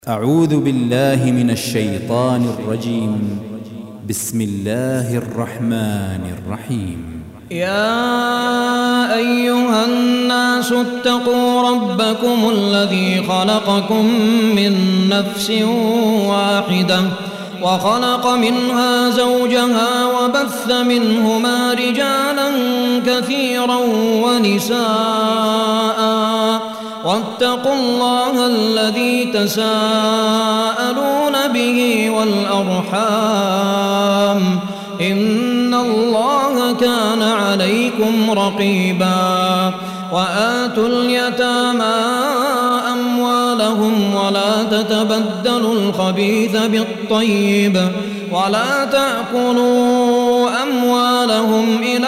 أعوذ بالله من الشيطان الرجيم. بسم الله الرحمن الرحيم. يا أيها الناس اتقوا ربكم الذي خلقكم من نفس واحدة وخلق منها زوجها وبث منهما رجالا كثيرا ونساء واتقوا الله الذي تساءلون به والأرحام إن الله كان عليكم رقيبا. وآتوا اليتامى أموالهم ولا تتبدلوا الخبيث بالطيب ولا تأكلوا أموالهم إلى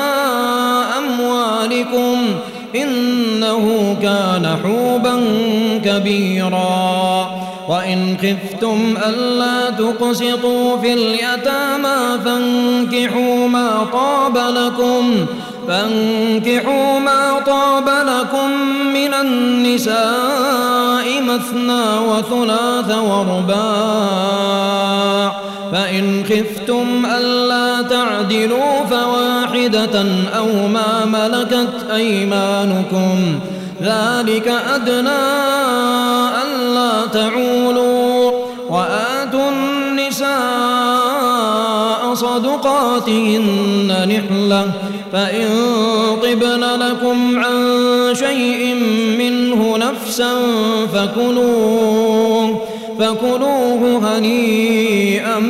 أموالكم إنه كان حوبا كبيرا. وإن خفتم ألا تقسطوا في اليتامى فانكحوا ما طاب لكم من النساء مثنى وثلاث ورباع. فإن خفتم ألا تعدلوا فواحدة أو ما ملكت أيمانكم ذلك أدنى ألا تعولوا. وآتوا النساء صدقاتهن نحلة فإن طبن لكم عن شيء منه نفسا فكلوه هنيئا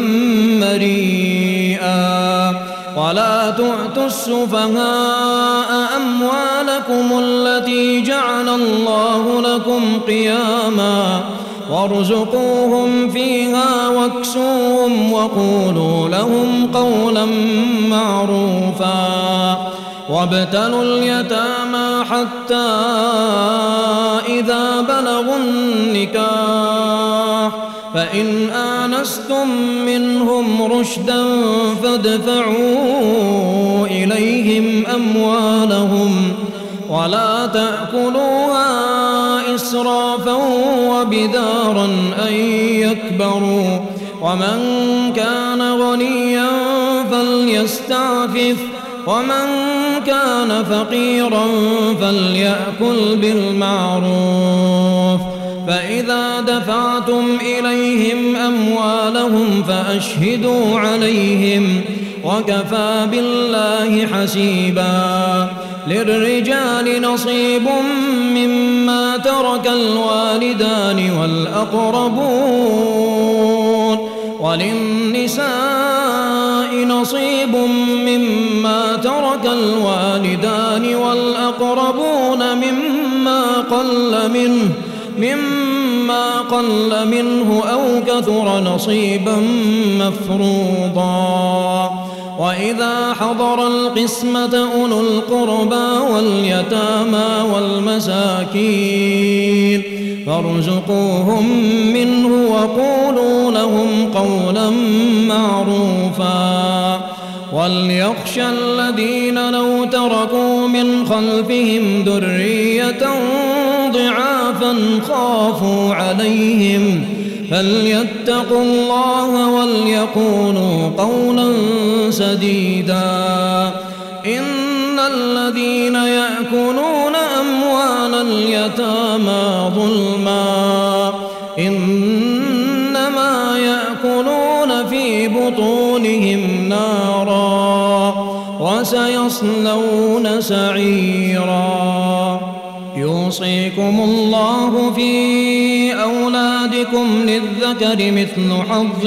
مريئا. ولا تؤتوا السفهاء أموالكم التي جعل الله لكم قياما وارزقوهم فيها واكسوهم وقولوا لهم قولا معروفا. وابتلوا اليتامى حتى إذا بلغوا النكاح فإن آنستم منهم رشدا فادفعوا إليهم أموالهم ولا تأكلوها إسرافا وبدارا أن يكبروا. ومن كان غنيا فليستعفف ومن كان فقيرا فليأكل بالمعروف. فإذا دفعتم إليهم أموالهم فأشهدوا عليهم وكفى بالله حسيبا. للرجال نصيب مما ترك الوالدان والأقربون وللنساء نصيب مما ترك الوالدان والأقربون مما قل منه أو كثر نصيبا مفروضا. وإذا حضر القسمة أولو القربى واليتامى والمساكين فارزقوهم منه وقولوا لهم قولا معروفا. وليخشى الذين لو تركوا من خلفهم ذرية ضعافا خافوا عليهم فليتقوا الله وليقولوا قولا سديدا. إن الذين يأكلون أموال اليتامى ظلما إنما يأكلون في بطونهم نارا وسيصلون سعيرا. يوصيكم الله في أولادكم للذكر مثل حظ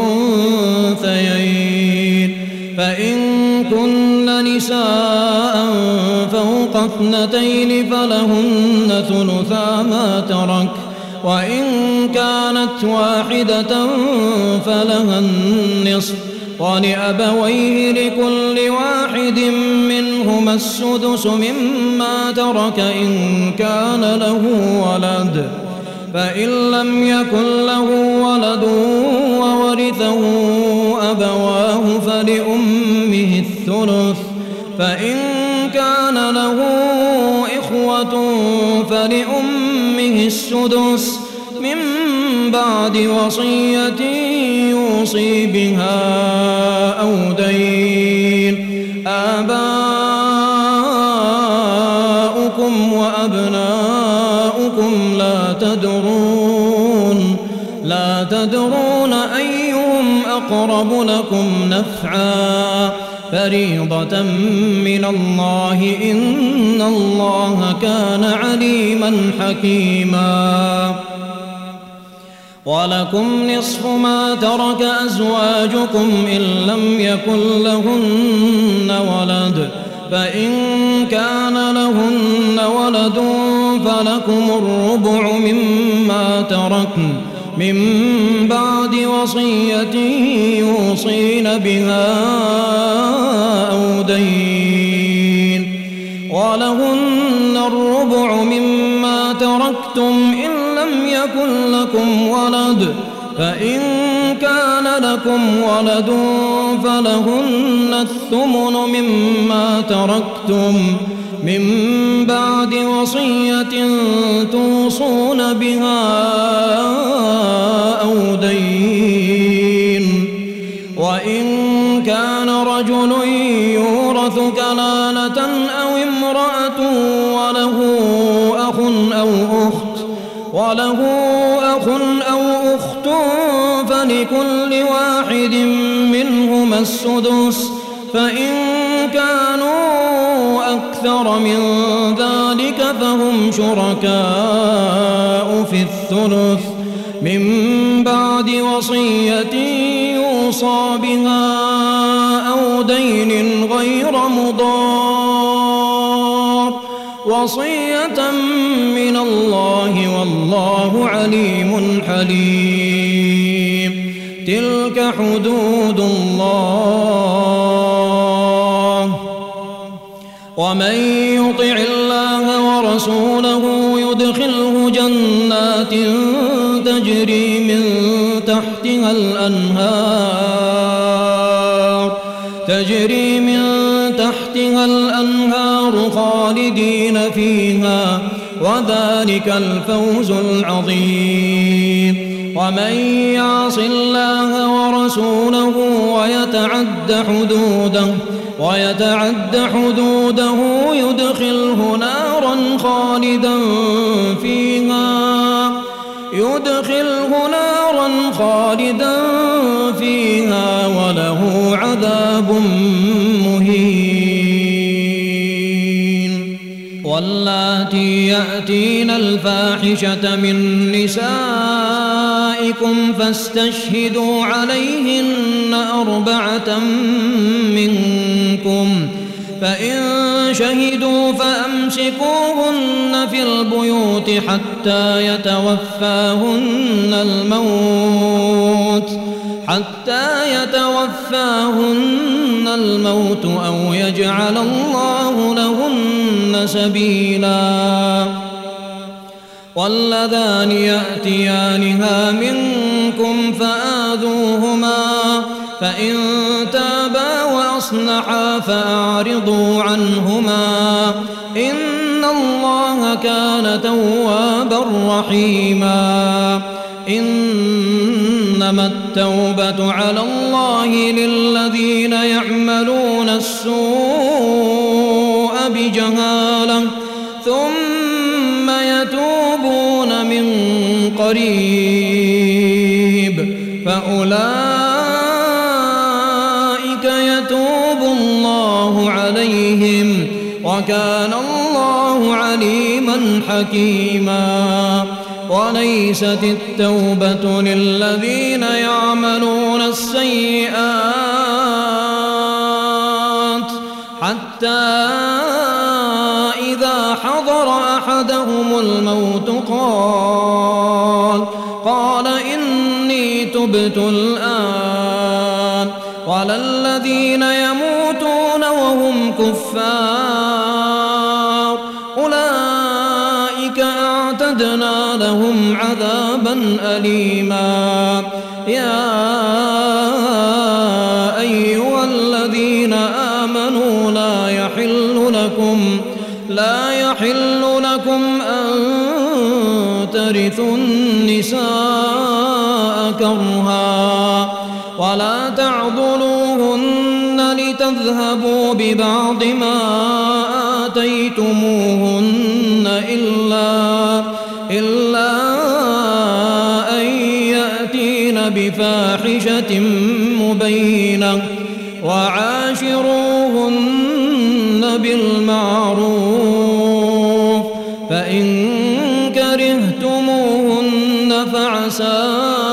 الأنثيين. فإن كن نساء فوق 2 فلهن ثلثا ما ترك وإن كانت واحدة فلها النصف ولأبويه لكل واحد منهما السدس مما ترك إن كان له ولد. فإن لم يكن له ولد وورثه أبواه فلأمه الثلث. فإن كان له إخوة فلأمه السدس من بعد وصية يوصي بها أو دين. آباؤكم وأبناؤكم لا تدرون أيهم أقرب لكم نفعا فريضة من الله إن الله كان عليما حكيما. ولكم نصف ما ترك أزواجكم إن لم يكن لهن ولد، فإن كان لهن ولد فلكم الربع مما تركن من بعد وصية يوصين بها أو دين. ولهن الربع مما تركتم إن لم يكن لكم ولد، فإن كان لكم ولد فلهن الثمن مما تركتم من بعد وصية توصون بها أو دين. وإن كان رجل يورث كلالة أو امرأة وله أخ أو أخت فلكل واحد منهما السدس، فإن كانوا أكثر من ذلك فهم شركاء في الثلث من بعد وصية يوصى بها أو دين غير مضار، وصية من الله والله عليم حليم. تلك حدود الله، ومن يطع الله ورسوله يدخله جنات تجري من تحتها الأنهار خالدين فيها، وذلك الفوز العظيم. ومن يعص الله ورسوله ويتعد حدوده يدخله نارا خالدا فيها وله عذاب مهين. واللاتي يأتين الفاحشة من نسائكم فاستشهدوا عليهن 4 منكم، فإن شهدوا فأمسكوهن في البيوت حتى يتوفاهن الموت أو يجعل الله لهن سبيلا. واللذان يأتيانها منكم فآذوهما، فإن تابا وأصلحا فأعرضوا عنهما إن الله كان توابا رحيما. إنما التوبة على الله للذين يعملون السوء بجهالة ثم يتوبون من قريب فأولئك يتوب الله عليهم وكان الله عليما حكيما. وليست التوبة للذين يعملون السيئات حتى إذا حضر أحدهم الموت قال إني تبت الآن، ولا الذين يموتون وهم كفار أولئك أعتدنا لهم عذابا أليما. يا أيها الذين آمنوا لا يحل لكم أن ترثوا النساء كرها ولا تعضلوهن لتذهبوا ببعض ما آتيتموهن إلا أن يأتين بفاحشة مبينة وعاشروهن بالمعروف فإن كرهتموهن فعسى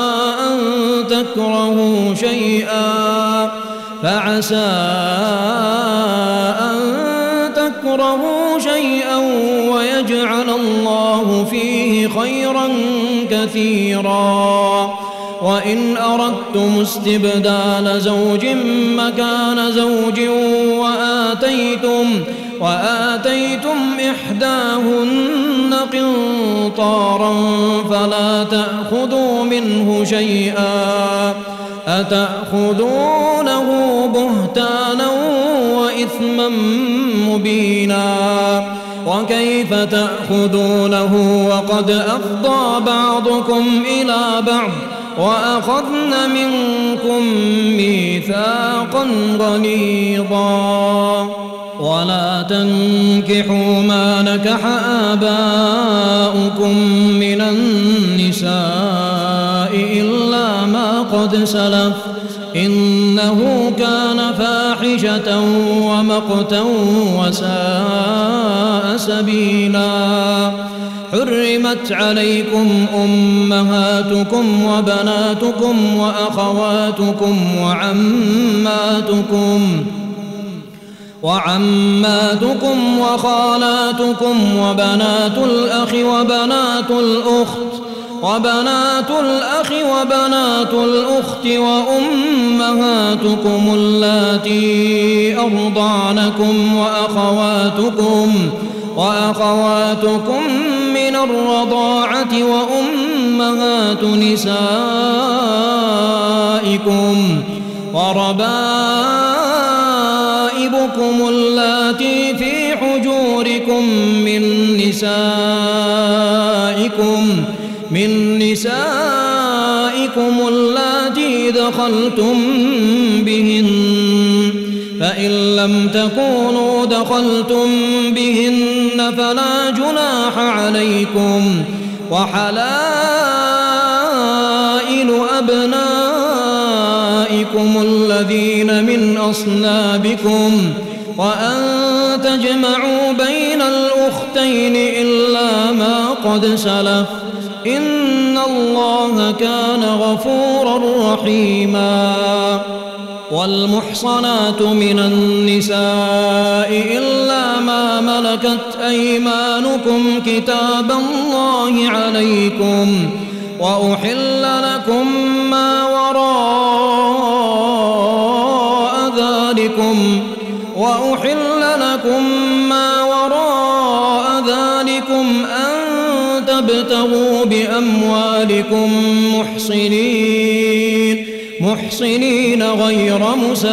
أن تكرهوا شيئا ويجعل الله فيه خيرا كثيرا وإن أردتم استبدال زوج مكان زوج وآتيتم إحداهن قنطارا فلا تأخذوا منه شيئا أتأخذونه بهتانا وإثما مبينا وكيف تأخذونه وقد أفضى بعضكم إلى بعض وأخذن منكم ميثاقا غليظا ولا تنكحوا ما نكح آباؤكم من النساء إلا ما قد سلف إنه كان فاحشة ومقتا وساء سبيلا حرمت عليكم أمهاتكم وبناتكم وأخواتكم وعماتكم وخالاتكم وبنات الأخ وبنات الأخت وأمهاتكم اللاتي أرضعنكم وأخواتكم من الرضاعة وأمهات نسائكم وربائبكم اللاتي في حجوركم من نسائكم اللاتي دخلتم بهن فإن لم تكونوا دخلتم بهن فلا جناح عليكم وحلائل أبنائكم الذين من أصلابكم وأن تجمعوا بين الأختين إلا ما قد سلف إن الله كان غفورا رحيما والمحصنات من النساء إلا ما ملكت أيمانكم كتاب الله عليكم وأحل لكم ما وراء ذلكم أن تبتغوا بأموالكم محصنين غير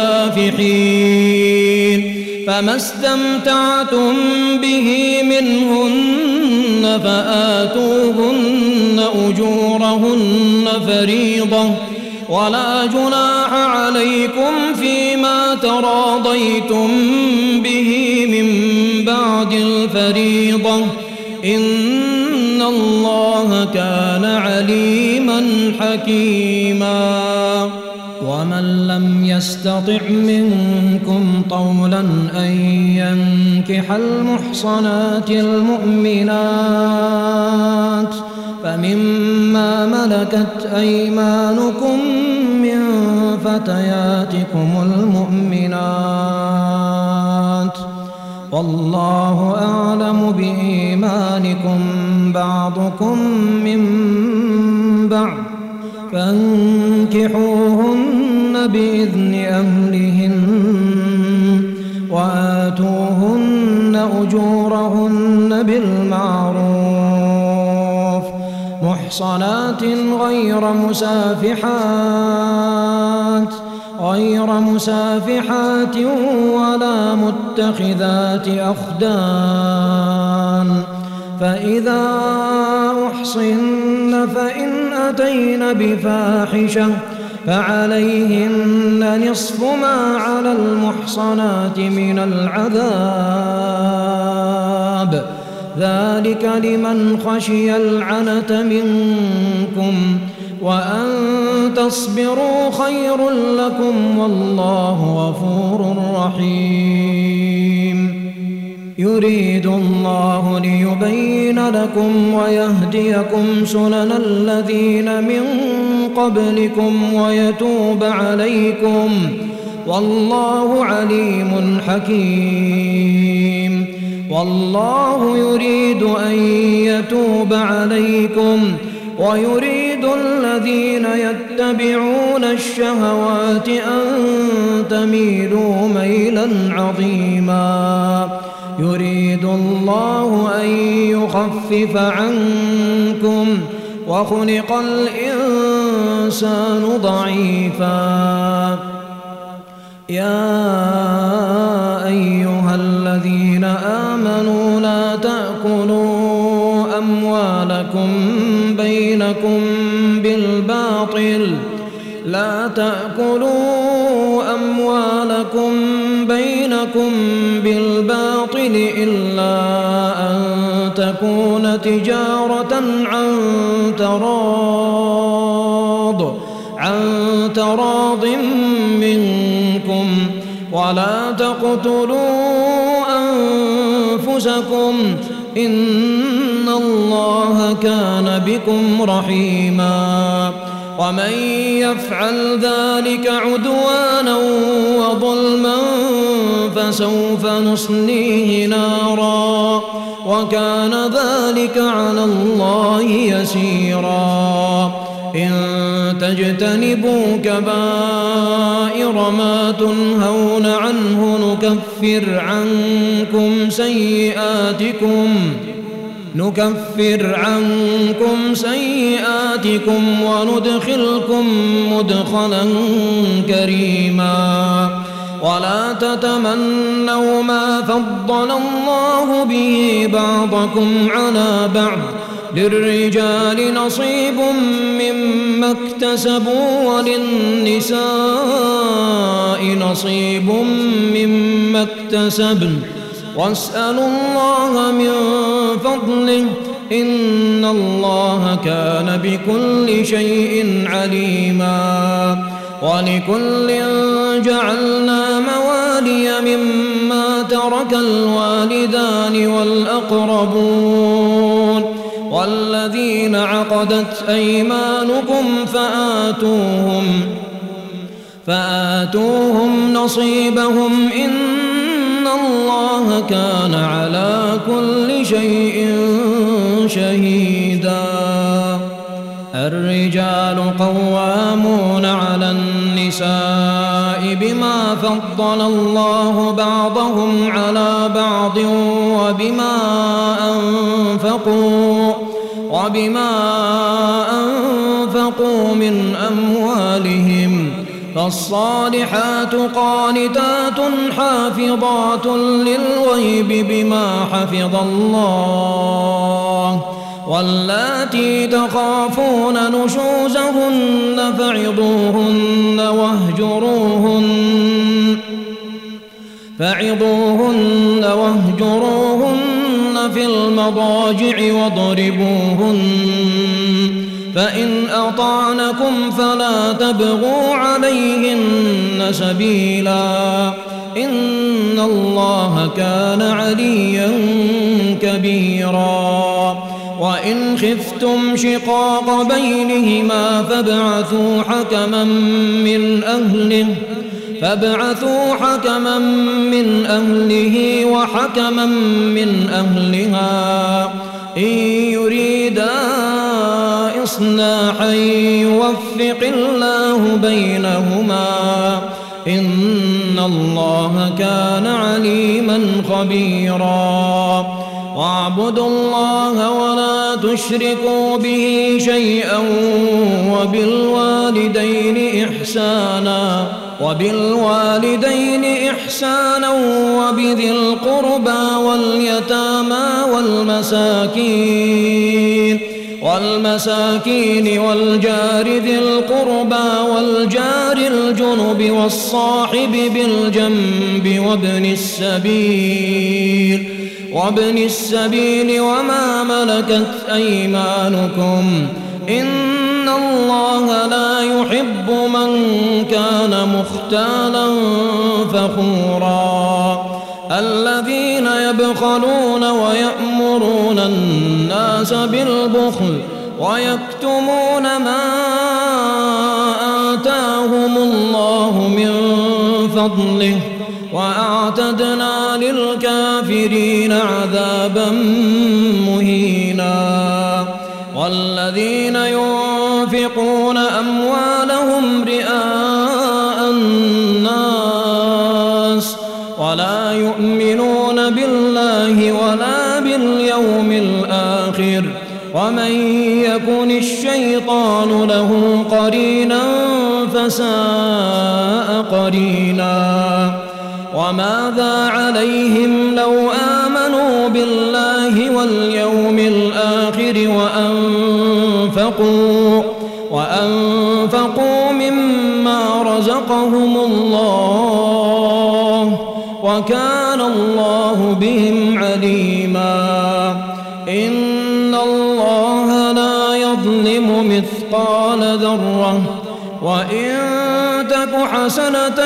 مسافحين فما استمتعتم به منهن فآتوهن أجورهن فريضة ولا جناح عليكم فيما تراضيتم به من بعد الفريضة إن الله كان عليما حكيما ومن لم يستطع منكم طولا أن ينكح المحصنات المؤمنات فمما ملكت أيمانكم من فتياتكم المؤمنات والله أعلم بإيمانكم بعضكم من بعض فانكحوهن بإذن أهلهن وآتوهن أجورهن بالمعروف محصنات غير مسافحات ولا متخذات أخدان فإذا أحصن فإن أتين بفاحشة فعليهن نصف ما على المحصنات من العذاب، ذلك لمن خشي العنة منكم، وأن تصبروا خير لكم والله غفور رحيم. يريد الله ليبين لكم ويهديكم سنن الذين من قبلكم ويتوب عليكم، والله عليم حكيم. والله يريد أن يتوب عليكم ويريد الذين يتبعون الشهوات أن تميلوا ميلا عظيما. يريد الله أن يخفف عنكم وخلق الإنسان ضعيفا. يا أيها الذين آمنوا لا تأكلوا أموالكم بينكم بالباطل إلا أن تكون تجارة عن تراض منكم، ولا تقتلوا أنفسكم إن الله كان بكم رحيما. ومن يفعل ذلك عدوانا وظلما فسوف نصليه نارا وكان ذلك على الله يسيرا. إن تجتنبوا كبائر ما تنهون عنه نكفر عنكم سيئاتكم وندخلكم مدخلا كريما. ولا تتمنوا ما فضل الله به بعضكم على بعض، للرجال نصيب مما اكتسبوا وللنساء نصيب مما اكتسبن، واسألوا الله من فضله إن الله كان بكل شيء عليما. ولكل جعلنا موالي مما ترك الوالدان والأقربون والذين عقدت أيمانكم فآتوهم نصيبهم إن الله كان على كل شيء شهيدا. الرجال قوامون على النساء بما فضل الله بعضهم على بعض وبما أنفقوا من أموالهم، فالصالحات قانتات حافظات للغيب بما حفظ الله. واللاتي تخافون نشوزهن فعظوهن واهجروهن في المضاجع واضربوهن، فإن أطعنكم فلا تبغوا عليهن سبيلا إن الله كان عليا كبيرا. وإن خفتم شقاق بينهما فابعثوا حكما من أهله وحكما من أهلها إن يريدا إصلاحا يوفق الله بينهما إن الله كان عليما خبيرا. واعبدوا الله ولا تشركوا به شيئا وبالوالدين إحسانا وبذي القربى واليتامى والمساكين والجار ذي القربى والجار الجنب والصاحب بالجنب وابن السبيل وما ملكت أيمانكم إن الله لا يحب من كان مختالا فخورا الذين يبخلون ويأمرون الناس بالبخل ويكتمون ما آتاهم الله من فضله وأعتدنا للكافرين عذابا مهينا والذين ينفقون أموالهم رئاء الناس ولا يؤمنون بالله ولا باليوم الآخر ومن يكن الشيطان له قرينا فساء قرينا وماذا عليهم لو آمنوا بالله واليوم الآخر وأنفقوا مما رزقهم الله وكان الله بهم عليما إن الله لا يظلم مثقال ذرة وإن تك حسنة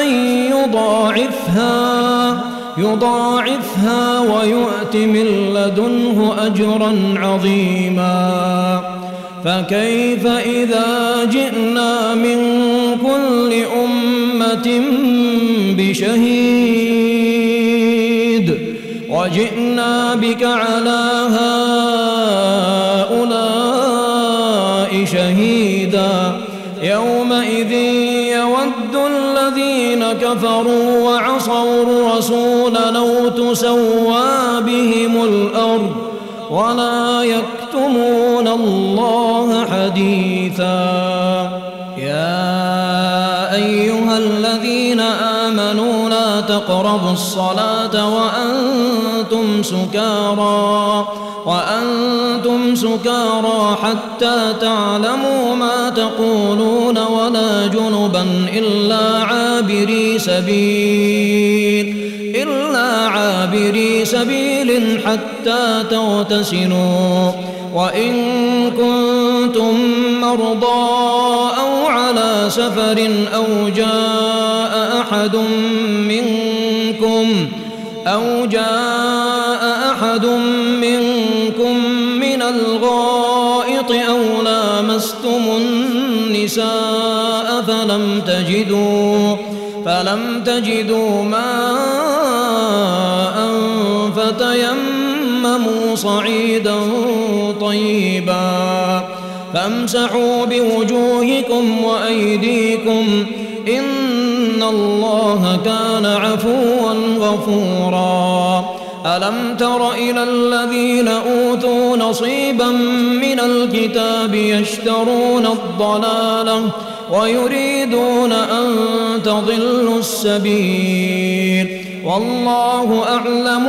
يضاعفها ويؤت من لدنه أجرا عظيما فكيف إذا جئنا من كل أمة بشهيد وجئنا بك على هؤلاء شهيدا يومئذ يود الذين كفروا وعصوا الرسول لو تسوى بهم الأرض ولا يكتمون الله حديثا يا أيها الذين آمنوا لا تقربوا الصلاة وأنتم سكارى حتى تعلموا ما تقولون ولا جنبا إلا عابري سبيل حتى تغتسلوا وإن كنتم مرضى أو على سفر أو جاء أحد منكم من الغائط أو لامستم النساء فلم تجدوا ماء فتيمموا صعيدا طيبا فامسحوا بوجوهكم وأيديكم إن الله كان عفوا غفورا ألم تر إلى الذين أوتوا نصيبا من الكتاب يشترون الضلالة ويريدون أن تضلوا السبيل والله أعلم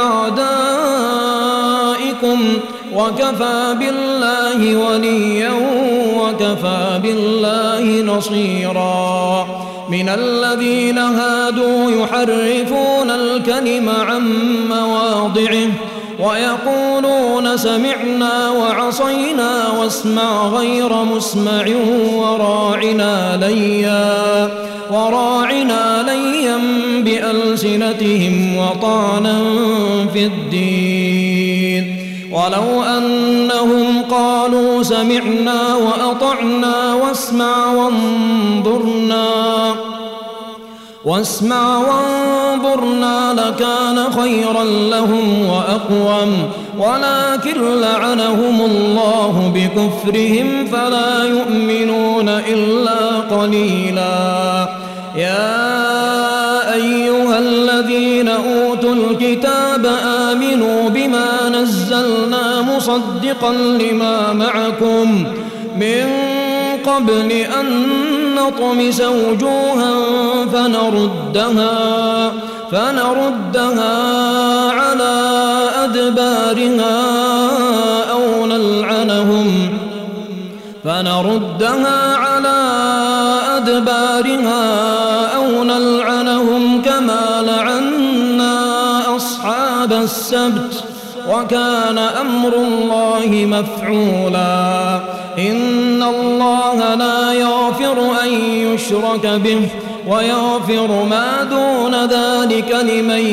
بأعدائكم وكفى بالله وليا وكفى بالله نصيرا من الذين هادوا يحرفون الكلم عن مواضعه ويقولون سمعنا وعصينا واسمع غير مسمع وراعنا ليا بألسنتهم وطعنا في الدين ولو أنهم قالوا سمعنا وأطعنا واسمع وانظرنا لكان خيرا لهم وأقوم ولكن لعنهم الله بكفرهم فلا يؤمنون إلا قليلا يا أيها الذين أوتوا الكتاب آمنوا بما نزلنا مصدقا لما معكم من قبل أن نطمس وجوها فنردها على أدبارها أو نلعنهم كما لعنا أصحاب السبت وكان أمر الله مفعولا إن الله لا يغفر أن يشرك به ويغفر ما دون ذلك لمن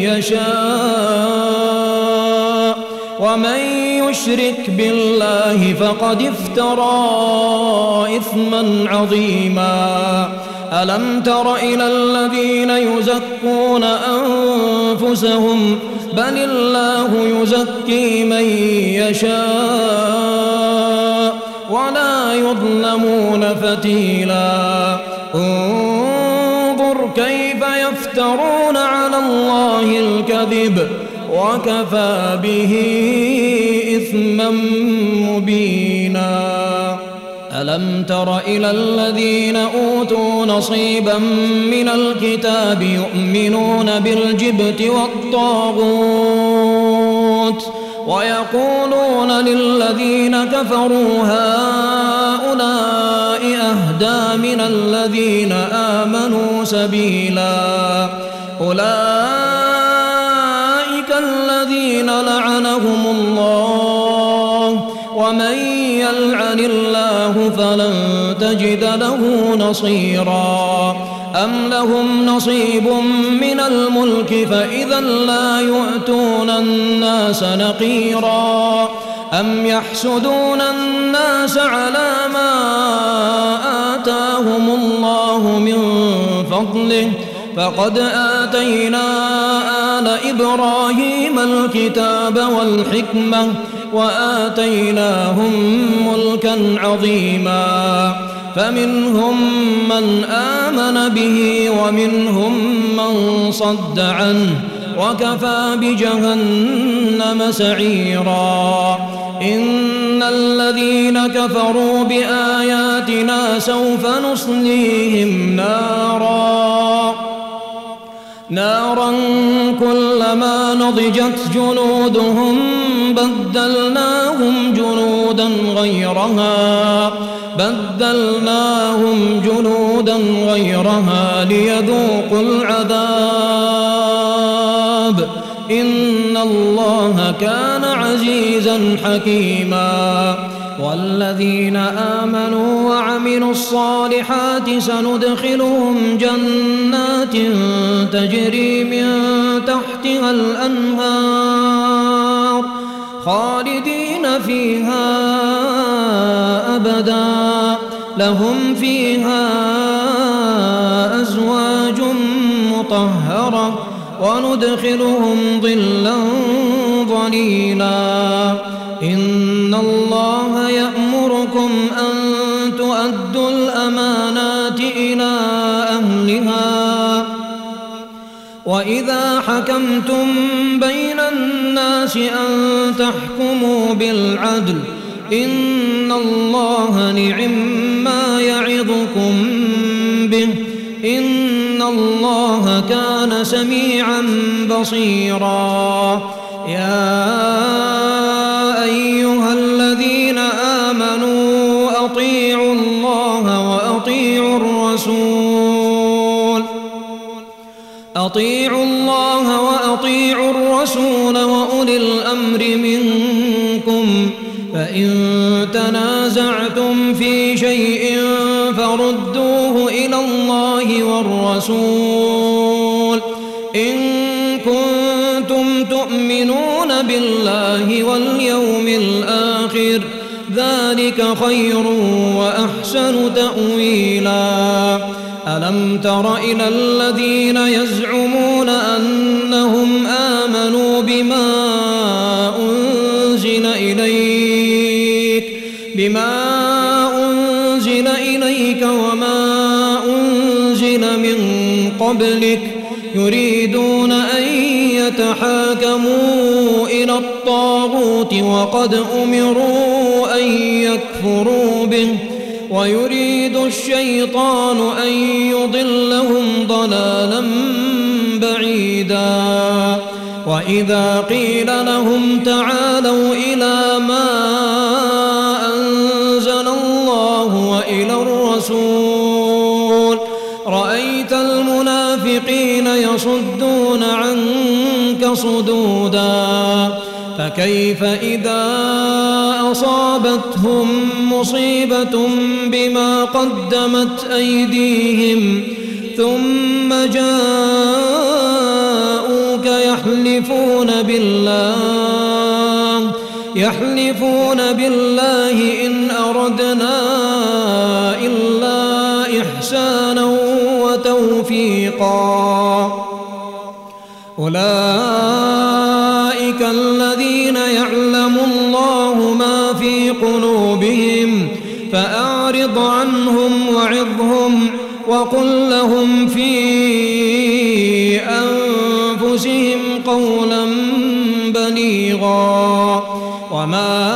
يشاء ومن يشرك بالله فقد افترى إثما عظيما ألم تر إلى الذين يزكون أنفسهم بل الله يزكي من يشاء ولا يظلمون فتيلا انظر كيف يفترون على الله الكذب وكفى به إثما مبينا ألم تر إلى الذين أوتوا نصيبا من الكتاب يؤمنون بالجبت والطاغوت ويقولون للذين كفروا هؤلاء أهدى من الذين آمنوا سبيلا أولئك الذين لعنهم الله ومن يلعن الله فلن تجد له نصيرا أم لهم نصيب من الملك فإذا لا يؤتون الناس نقيرا أم يحسدون الناس على ما آتاهم الله من فضله فقد آتينا آل إبراهيم الكتاب والحكمة وآتيناهم ملكا عظيما فمنهم من آمن به ومنهم من صد عنه وكفى بجهنم سعيرا إن الذين كفروا بآياتنا سوف نصليهم نارا كلما نضجت جنودهم بدلناهم جنودا غيرها ليذوقوا العذاب إن الله كان عزيزا حكيما والذين آمنوا وعملوا الصالحات سندخلهم جنات تجري من تحتها الأنهار خالدين فيها أبدا لهم فيها أزواج مطهرة وندخلهم ظلا ظليلا إن الله يأمركم أن تؤدوا الأمانات إلى أهلها وإذا حكمتم بين الناس أن تحكموا بالعدل إن الله نعما يعظكم به إن الله كان سميعا بصيرا يا أيها الذين آمنوا أطيعوا الله وأطيعوا الرسول وأولي الأمر منكم فإن تنازعتم في شيء فردوه إلى الله والرسول إن كنتم تؤمنون بالله واليوم الآخر ذلك خير وأحسن تأويلا ألم تر إلى الذين يزعمون أنهم آمنوا بما أنزل إليك وما أنزل من قبلك يريدون أن يتحاكموا إلى الطاغوت وقد أمروا أن يكفروا به ويريد الشيطان أن يضلهم ضلالا بعيدا وإذا قيل لهم تعالوا إلى ما أنزل الله وإلى الرسول رأيت المنافقين يصدون عنك صدودا فكيف إذا أصابتهم مصيبة بما قدمت أيديهم ثم جاءوك يحلفون بالله إن أردنا إلا إحسانا وتوفيقا أولئك الذين يعلم الله ما في قلوبهم فأعرض عنهم وعظهم وقل لهم في أنفسهم قولا بليغا وما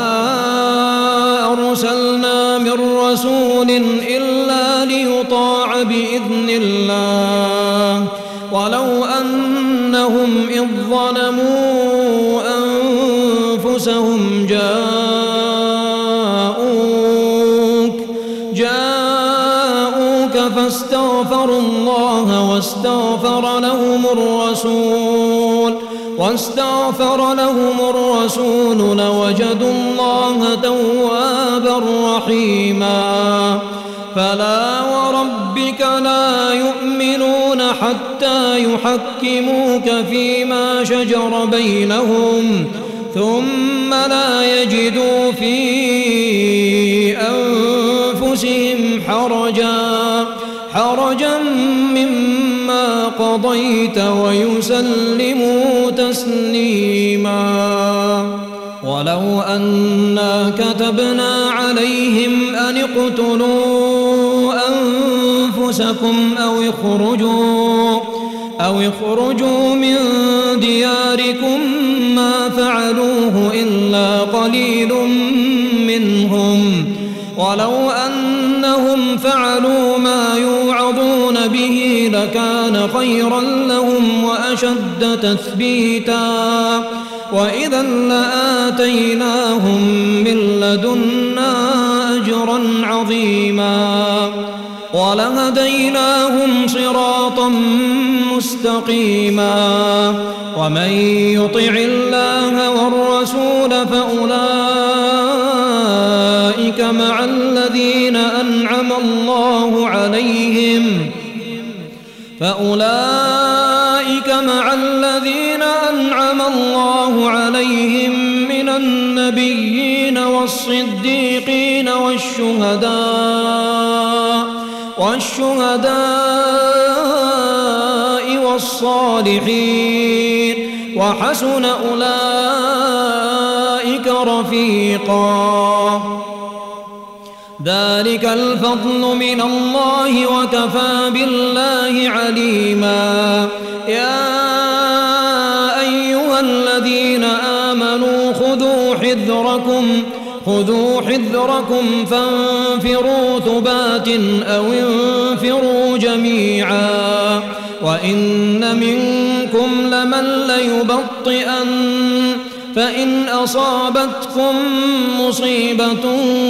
أرسلنا من رسول إلا ليطاع بإذن الله ولو أنهم إذ ظلموا أنفسهم جاءوك فاستغفروا الله واستغفر لهم الرسول لوجدوا الله توابا رحيما فلا وربك لا يؤمنون حتى يحكموك فيما شجر بينهم ثم لا يجدوا في أنفسهم حرجا مما قضيت ويسلموا تسليما ولو أنا كتبنا عليهم أن اقتلوا أنفسكم أو اخرجوا من دياركم ما فعلوه إلا قليل منهم ولو أنهم فعلوا ما يوعظون به لكان خيرا لهم وأشد تثبيتا وإذا لآتيناهم من لدنا أجرا عظيما ولهديناهم صراطا مستقيما ومن يطع الله والرسول فأولئك مع الذين أنعم الله عليهم من النبيين والصديقين والشهداء والصالحين وحسن أولئك رفيقا ذلك الفضل من الله وكفى بالله عليما يا أيها الذين آمنوا خذوا حذركم فانفروا ثبات أو انفروا جميعا وإن منكم لمن ليبطئن فإن أصابتكم مصيبة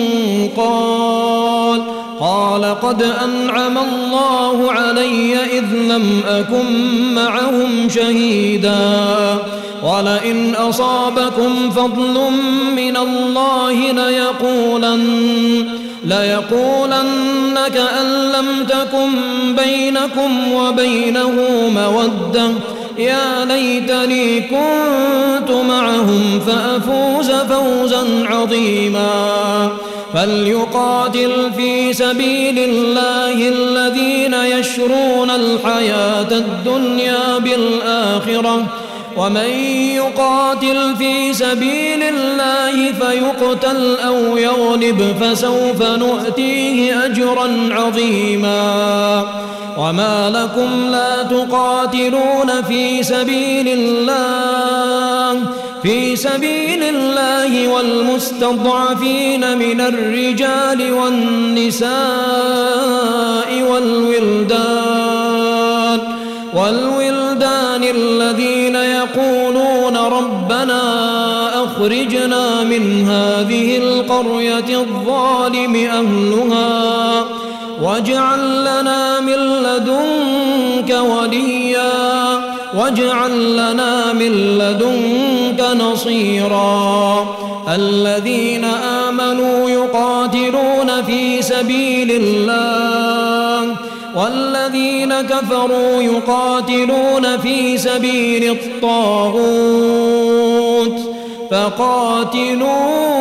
قال قد أنعم الله علي إذ لم أكن معهم شهيدا ولئن أصابكم فضل من الله ليقولن كأن لم تكن بينكم وبينه مودة يا ليتني كنت معهم فأفوز فوزا عظيما فليقاتل في سبيل الله الذين يشرون الحياة الدنيا بالآخرة ومن يقاتل في سبيل الله فيقتل أو يغلب فسوف نؤتيه أجرا عظيما وما لكم لا تقاتلون في سبيل الله والمستضعفين من الرجال والنساء والولدان الذين يقولون ربنا أخرجنا من هذه القرية الظالم أهلها واجعل لنا من لدنك وليا واجعل لنا من لدنك نصيرا الذين آمنوا يقاتلون في سبيل الله والذين كفروا يقاتلون في سبيل الطاغوت فقاتلوا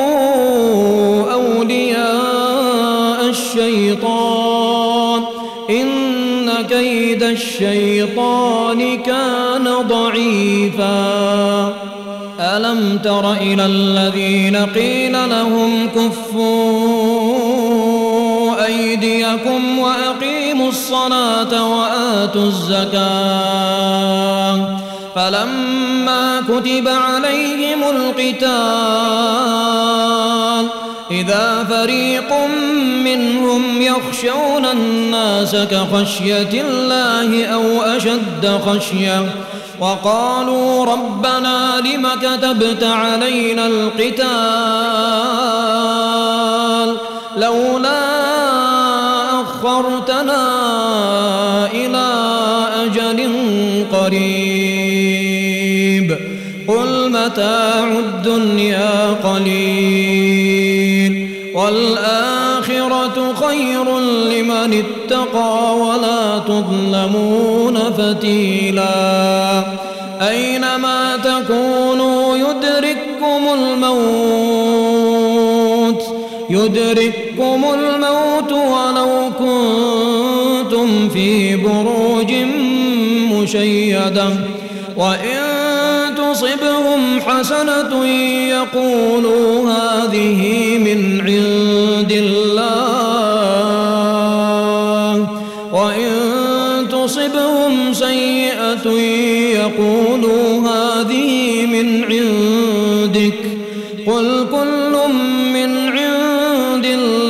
أولياء الشيطان إن كيد الشيطان كان ضعيفا ألم تر إلى الذين قيل لهم كفوا أيديكم وأقيموا الصلاة وآتوا الزكاة فلما كتب عليهم القتال إذا فريق منهم يخشون الناس كخشية الله أو أشد خشية وقالوا ربنا لم كتبت علينا القتال لولا أخرتنا إلى أجل قريب قل متاع الدنيا قليل والآخرة خير لمن اتقى ولا تظلمون فتيلا أينما تكونوا يدرككم الموت ولو كنتم في بروج مشيدة وإن تصبهم حسنة يقولوا هذه من عند الله وإن تصبهم سيئة يقولوا هذه من عندك قل كل من عند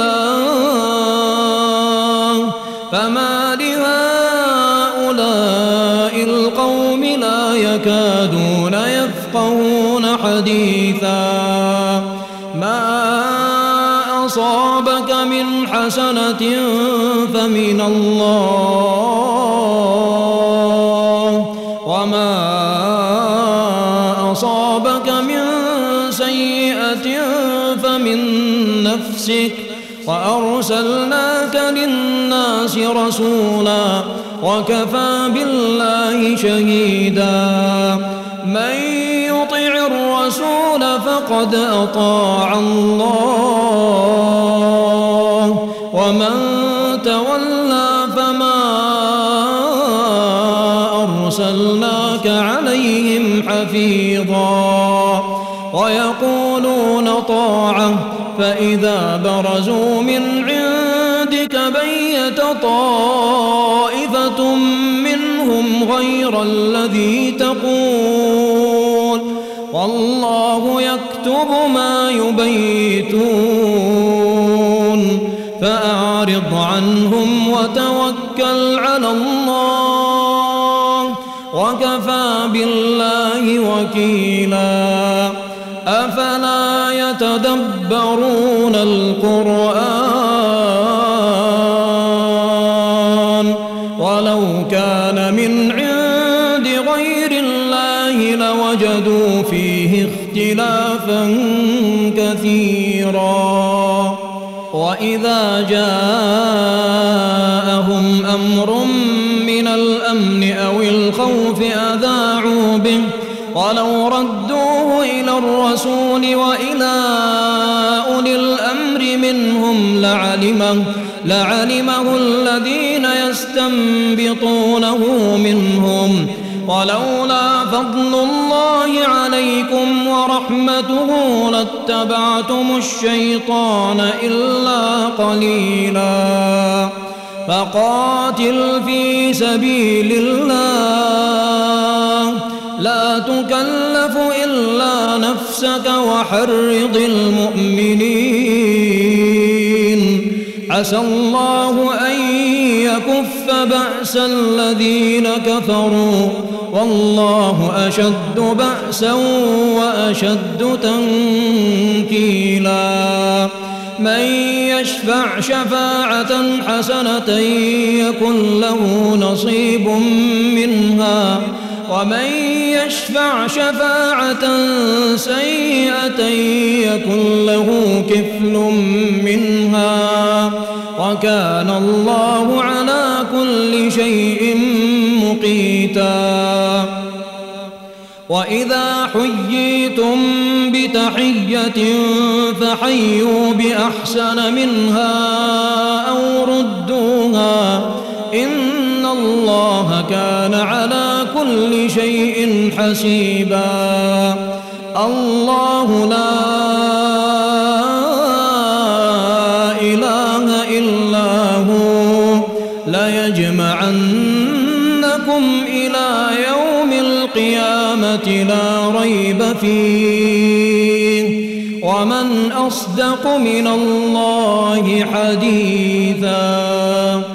الله فما لهؤلاء القوم لا يكادون يفقهون حديثا ما أصابك من حسنة فمن الله وما أصابك من سيئة فمن نفسك وأرسلناك للناس رسولا وكفى بالله شهيدا من يطع الرسول فقد أطاع الله ومن تولى فما أرسلناك عليهم حفيظا ويقولون طاعة فإذا برزوا من عندك بيت طائفة منهم غير الذي تقول والله يكتب ما يبيتون فأعرض عنهم وتوكل على الله وكفى بالله وكيلا أفلا يتدبرون القرآن ولو كان من عند غير الله لوجدوا فيه اختلافا كثيرا وإذا جاءهم أمر من الأمن أو الخوف أذاعوا به ولو ردوه إلى الرسول وإلى أولي الأمر منهم لعلمه الذين يستنبطونه منهم ولولا فضل الله عليكم ورحمته لاتبعتم الشيطان إلا قليلا فقاتل في سبيل الله لا تكلف إلا نفسك وحرض المؤمنين عسى الله أن يكف بأس الذين كفروا والله أشد بأسا وأشد تنكيلا من يشفع شفاعة حسنة يكن له نصيب منها ومن يشفع شفاعة سيئة يكن له كفل منها وكان الله على كل شيء مقيتا وإذا حييتم بتحية فحيوا بأحسن منها أو ردوها إن الله كان على كل شيء حسيبا الله لا إله إلا هو ليجمعنكم إلى يوم القيامة لا ريب فيه ومن أصدق من الله حديثا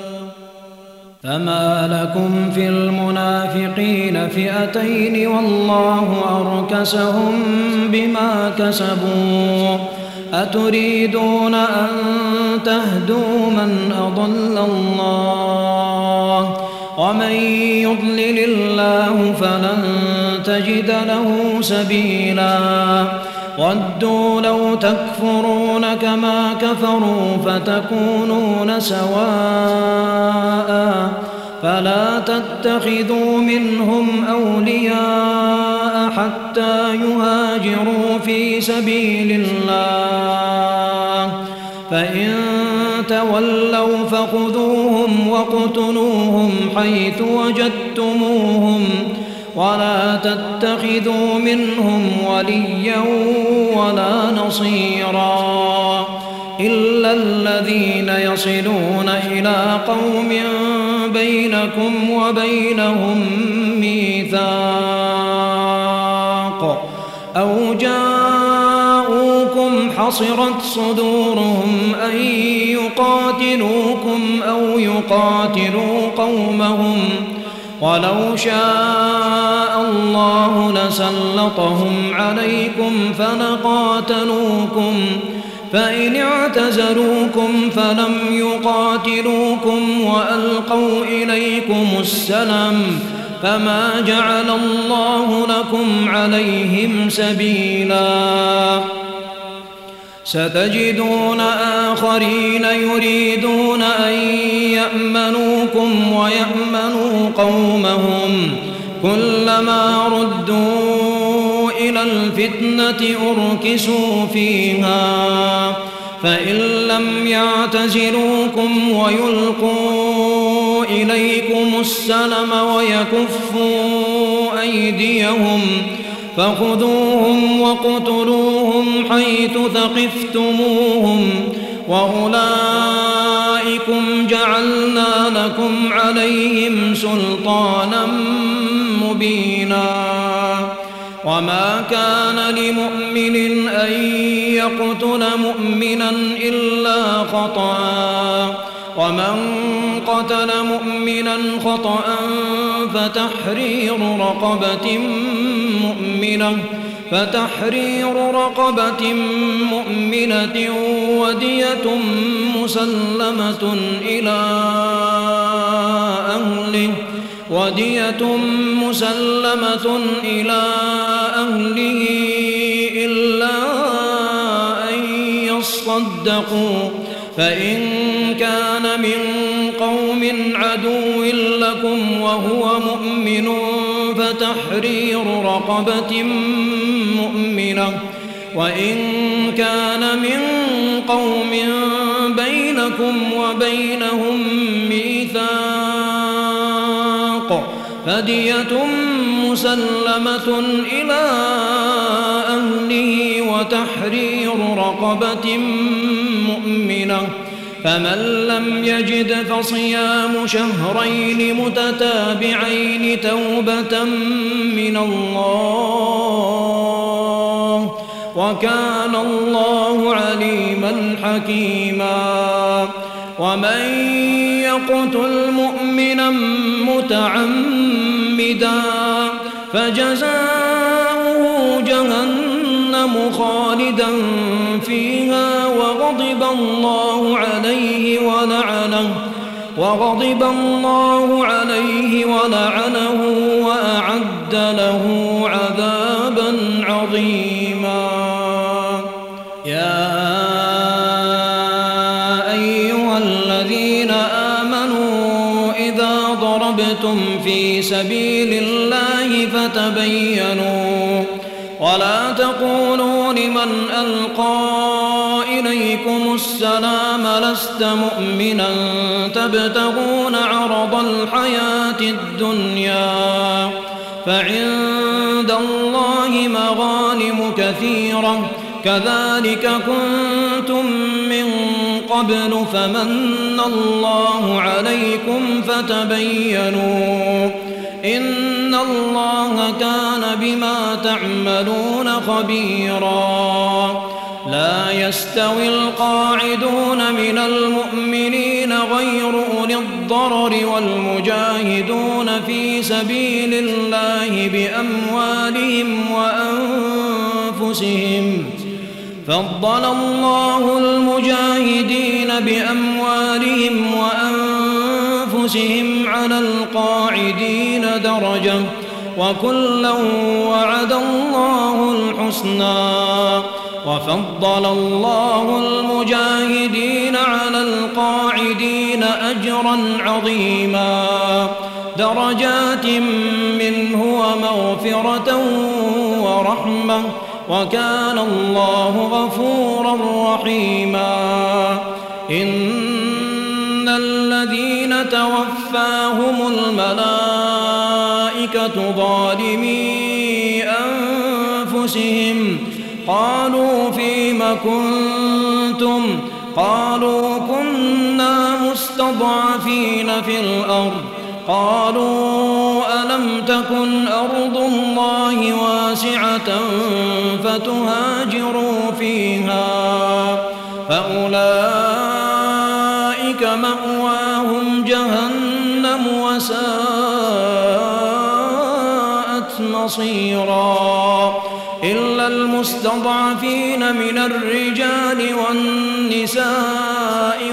فما لكم في المنافقين فئتين والله أركسهم بما كسبوا أتريدون أن تهدوا من أضل الله ومن يضلل الله فلن تجد له سبيلا ودوا لو تكفرون كما كفروا فتكونون سواء فلا تتخذوا منهم أولياء حتى يهاجروا في سبيل الله فإن تولوا فخذوهم واقتلوهم حيث وجدتموهم ولا تتخذوا منهم وليا ولا نصيرا إلا الذين يصلون إلى قوم بينكم وبينهم ميثاق أو جاءوكم حصرت صدورهم أن يقاتلوكم أو يقاتلوا قومهم ولو شاء الله لسلطهم عليكم فلقاتلوكم فإن اعتزلوكم فلم يقاتلوكم وألقوا إليكم السلم فما جعل الله لكم عليهم سبيلا ستجدون آخرين يريدون أن يأمنوكم ويأمنوا قومهم كلما ردوا إلى الفتنة أركسوا فيها فإن لم يعتزلوكم ويلقوا إليكم السلم ويكفوا أيديهم فخذوهم واقتلوهم حيث ثقفتموهم وأولئكم جعلنا لكم عليهم سلطانا مبينا وما كان لمؤمن أن يقتل مؤمنا إلا خطأ ومن قتل مؤمنا خطأ فتحرير رقبة مؤمنة ودية مسلمة إلى أهله إلا أن يصدقوا فإن كان من قوم عدو لكم وهو مؤمن فتحرير رقبة مؤمنة وإن كان من قوم بينكم وبينهم ميثاق فدية مسلمة إلى أهله وتحرير رقبة مؤمنة، فمن لم يجد فصيام شهرين متتابعين توبة من الله، وكان الله عليما حكيما. ومن يقتل مؤمنا متعمدا فجزاؤه جهنم خالدا فيها وغضب الله عليه ولعنه وأعد له عذابا عظيما. يا أيها الذين آمنوا إذا ضربتم في سبيل الله فتبينوا ولا تقولوا لمن ألقى إليكم السلام لست مؤمنا تبتغون عرض الحياة الدنيا فعند الله مغانم كثيرة كذلك كنتم من قبل فمن الله عليكم فتبينوا إن الله كان بما تعملون خبيرا. لا يستوي القاعدون من المؤمنين غير أولي الضرر والمجاهدون في سبيل الله بأموالهم وأنفسهم، فضل الله المجاهدين بأموالهم وأنفسهم على القاعدين درجة وكلا وعد الله الحسنى، وفضل الله المجاهدين على القاعدين أجرا عظيما درجات منه ومغفرة ورحمة وكان الله غفورا رحيما. إن الذين توفاهم الملائكة ظالمي أنفسهم قالوا فيم كنتم قالوا كنا مستضعفين في الأرض قالوا ألم تكن أرض الله واسعة فتهاجروا فيها فأولئك مأواهم جهنم وساءت مصيرا. إلا المستضعفين من الرجال والنساء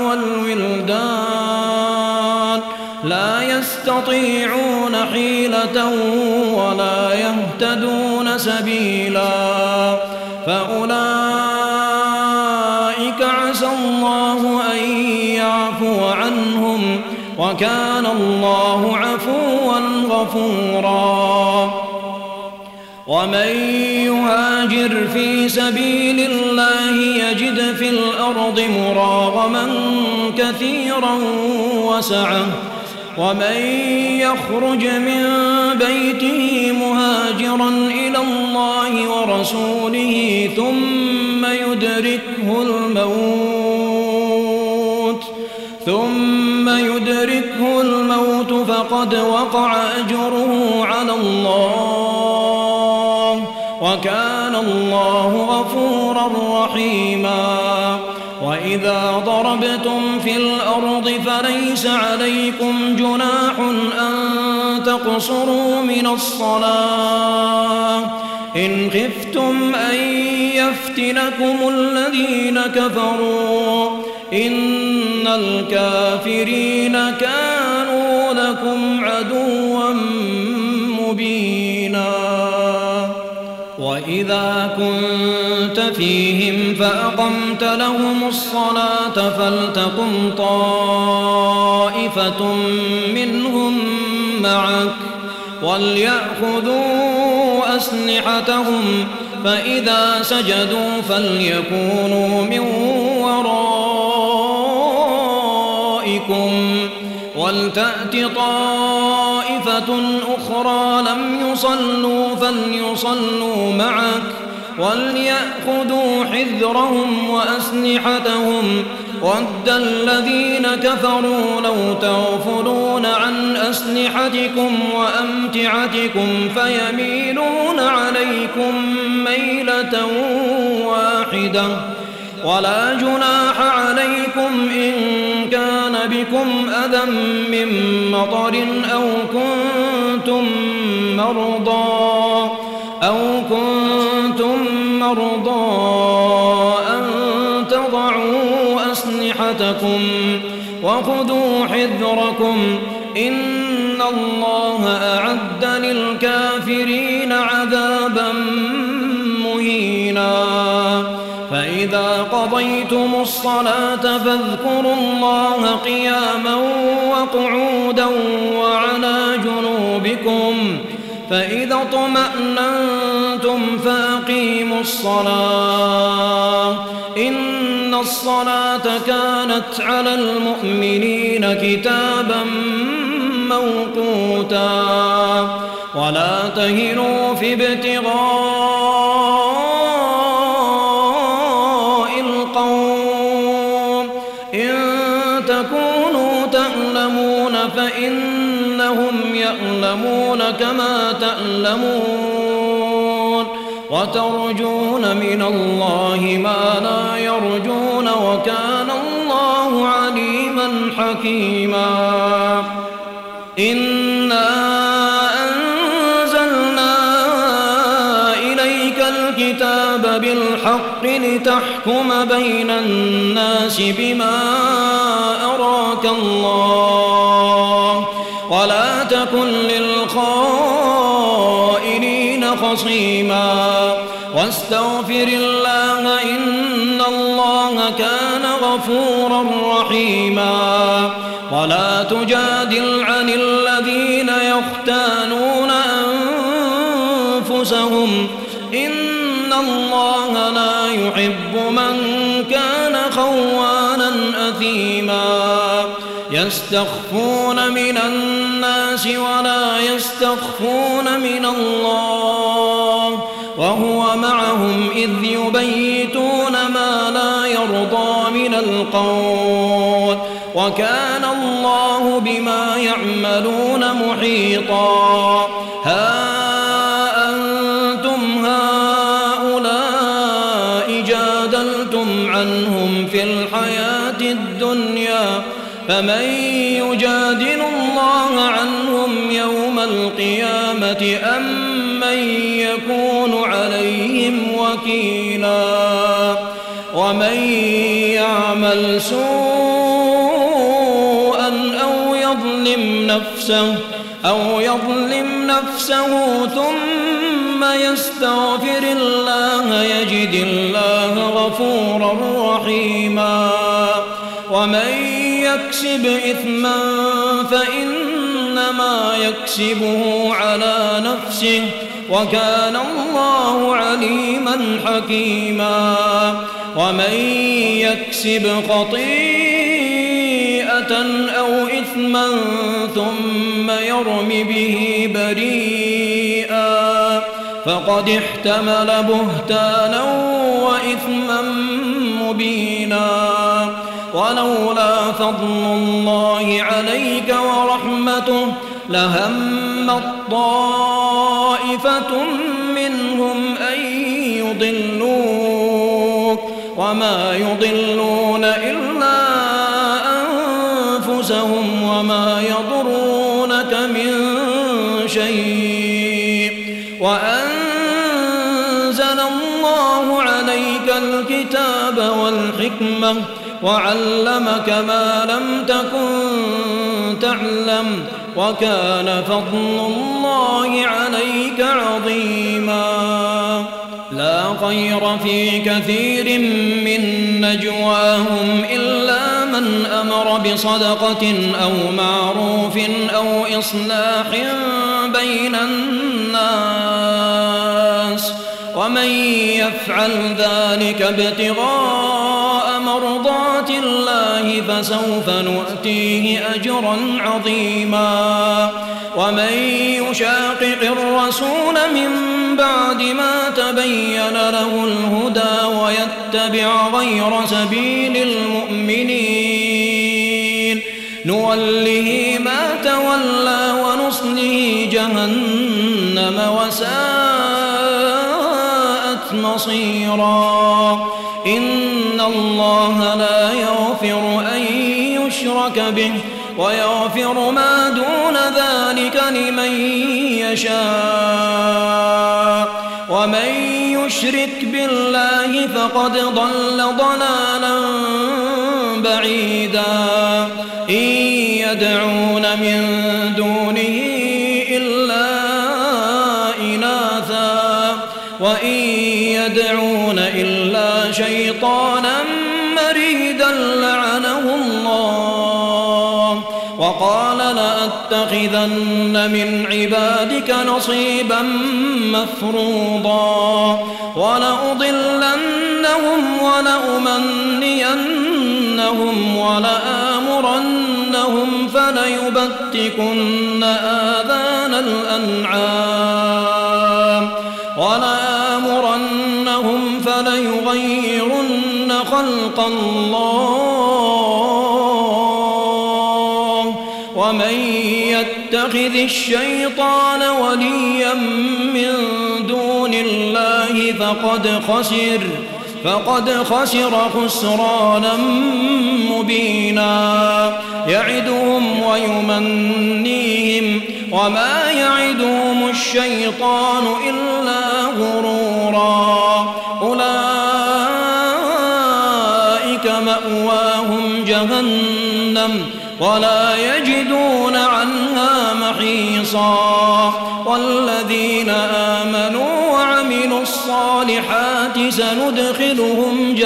والولدان لا يستطيعون حيلة ولا يهتدون سبيلا فأولئك عسى الله أن يعفو عنهم وكان الله عفوا غفورا. ومن يهاجر في سبيل الله يجد في الأرض مراغما كثيرا وسعة ومن يخرج من بيته مهاجرا إلى الله ورسوله ثم يدركه الموت فقد وقع أجره على الله وكان الله غفورا رحيما. وإذا ضربتم في الأرض فليس عليكم جناح أن تقصروا من الصلاة إن خفتم أن يفتنكم الذين كفروا إن الكافرين كانوا لكم عدوا مبينا. وإذا كنت فيهم فأقمت لهم الصلاة فلتقم طائفة منهم معك وليأخذوا أسلحتهم فإذا سجدوا فليكونوا من ورائكم ولتأت طائفة أخرى لم يصلوا فليصلوا معك وليأخذوا حذرهم وأسلحتهم ود الذين كفروا لو تغفلون عن أسلحتكم وأمتعتكم فيميلون عليكم ميلة واحدة ولا جناح عليكم إن كان بكم أذى من مطر أو كنتم مرضى أن تضعوا أسلحتكم وخذوا حذركم إن الله أعد للكافرين عذابا مهينا فإذا قضيتم الصلاة فاذكروا الله قياما وقعودا وعلى جنوبكم فإذا اطمأننتم فأقيموا الصلاة إن الصلاة كانت على المؤمنين كتابا موقوتا ولا تهنوا في ابتغاء القوم إن تكونوا تألمون فإنهم يألمون كما تألمون وترجون من الله ما لا يرجون وكان الله عليما حكيما إنا أنزلنا إليك الكتاب بالحق لتحكم بين الناس بما أراك الله ولا تكن للخائنين خصيما واستغفر الله إن الله كان غفورا رحيما ولا تجادل عن الذين يختانون أنفسهم إن الله لا يحب من كان خوانا أثيما يستخفون من الناس ولا يستخفون من الله وهو معهم إذ يبيتون ما لا يرضى من القول وكان الله بما يعملون محيطا ها أنتم هؤلاء جادلتم عنهم في الحياة الدنيا فمن يجادل الله عنهم يوم القيامة أم من يكون عليهم وكيلا ومن يعمل سوءا أو يظلم نفسه ثم يستغفر الله يجد الله غفورا رحيما ومن يكسب إثما فإنما يكسبه على نفسه وكان الله عليما حكيما ومن يكسب خطيئة أو إثما ثم يرم به بريئا فقد احتمل بهتانا وإثما مبينا ولولا فضل الله عليك ورحمته لهم طائفة منهم أن يضلوك وما يضلون إلا أنفسهم وما يضرونك من شيء وأنزل الله عليك الكتاب والحكمة وعلمك ما لم تكن تعلم وكان فضل الله عليك عظيما لا خير في كثير من نجواهم إلا من أمر بصدقة أو معروف أو إصلاح بين الناس ومن يفعل ذلك ابتغاء مرضات الله فسوف نؤتيه أجرا عظيما. ومن يشاقق الرسول من بعد ما تبين له الهدى ويتبع غير سبيل المؤمنين نوله ما تولى ونصله جهنم وساءت مصيرا. إن الله لا يغفر أن يشرك به ويغفر ما دون ذلك لمن يشاء ومن يشرك بالله فقد ضل ضلالا بعيدا. إن يدعون من دونه إلا إناثا وإن يدعون إلا شيطانا مريدا لعنه الله. وقال لأتخذن من عبادك نصيبا مفروضا ولأضلنهم ولأمنينهم ولآمرنهم فليبتكن آذان الأنعام ولآمرنهم فليغيرن خلق الله. ومن يتخذ الشيطان وليا من دون الله فقد خسر خسرانا مبينا. يعدهم ويمنيهم وما يعدهم الشيطان إلا غرورا. أولئك مأواهم جهنم ولا يجدون عنها محيصا. والذين آمنوا وعملوا الصالحات سندخلهم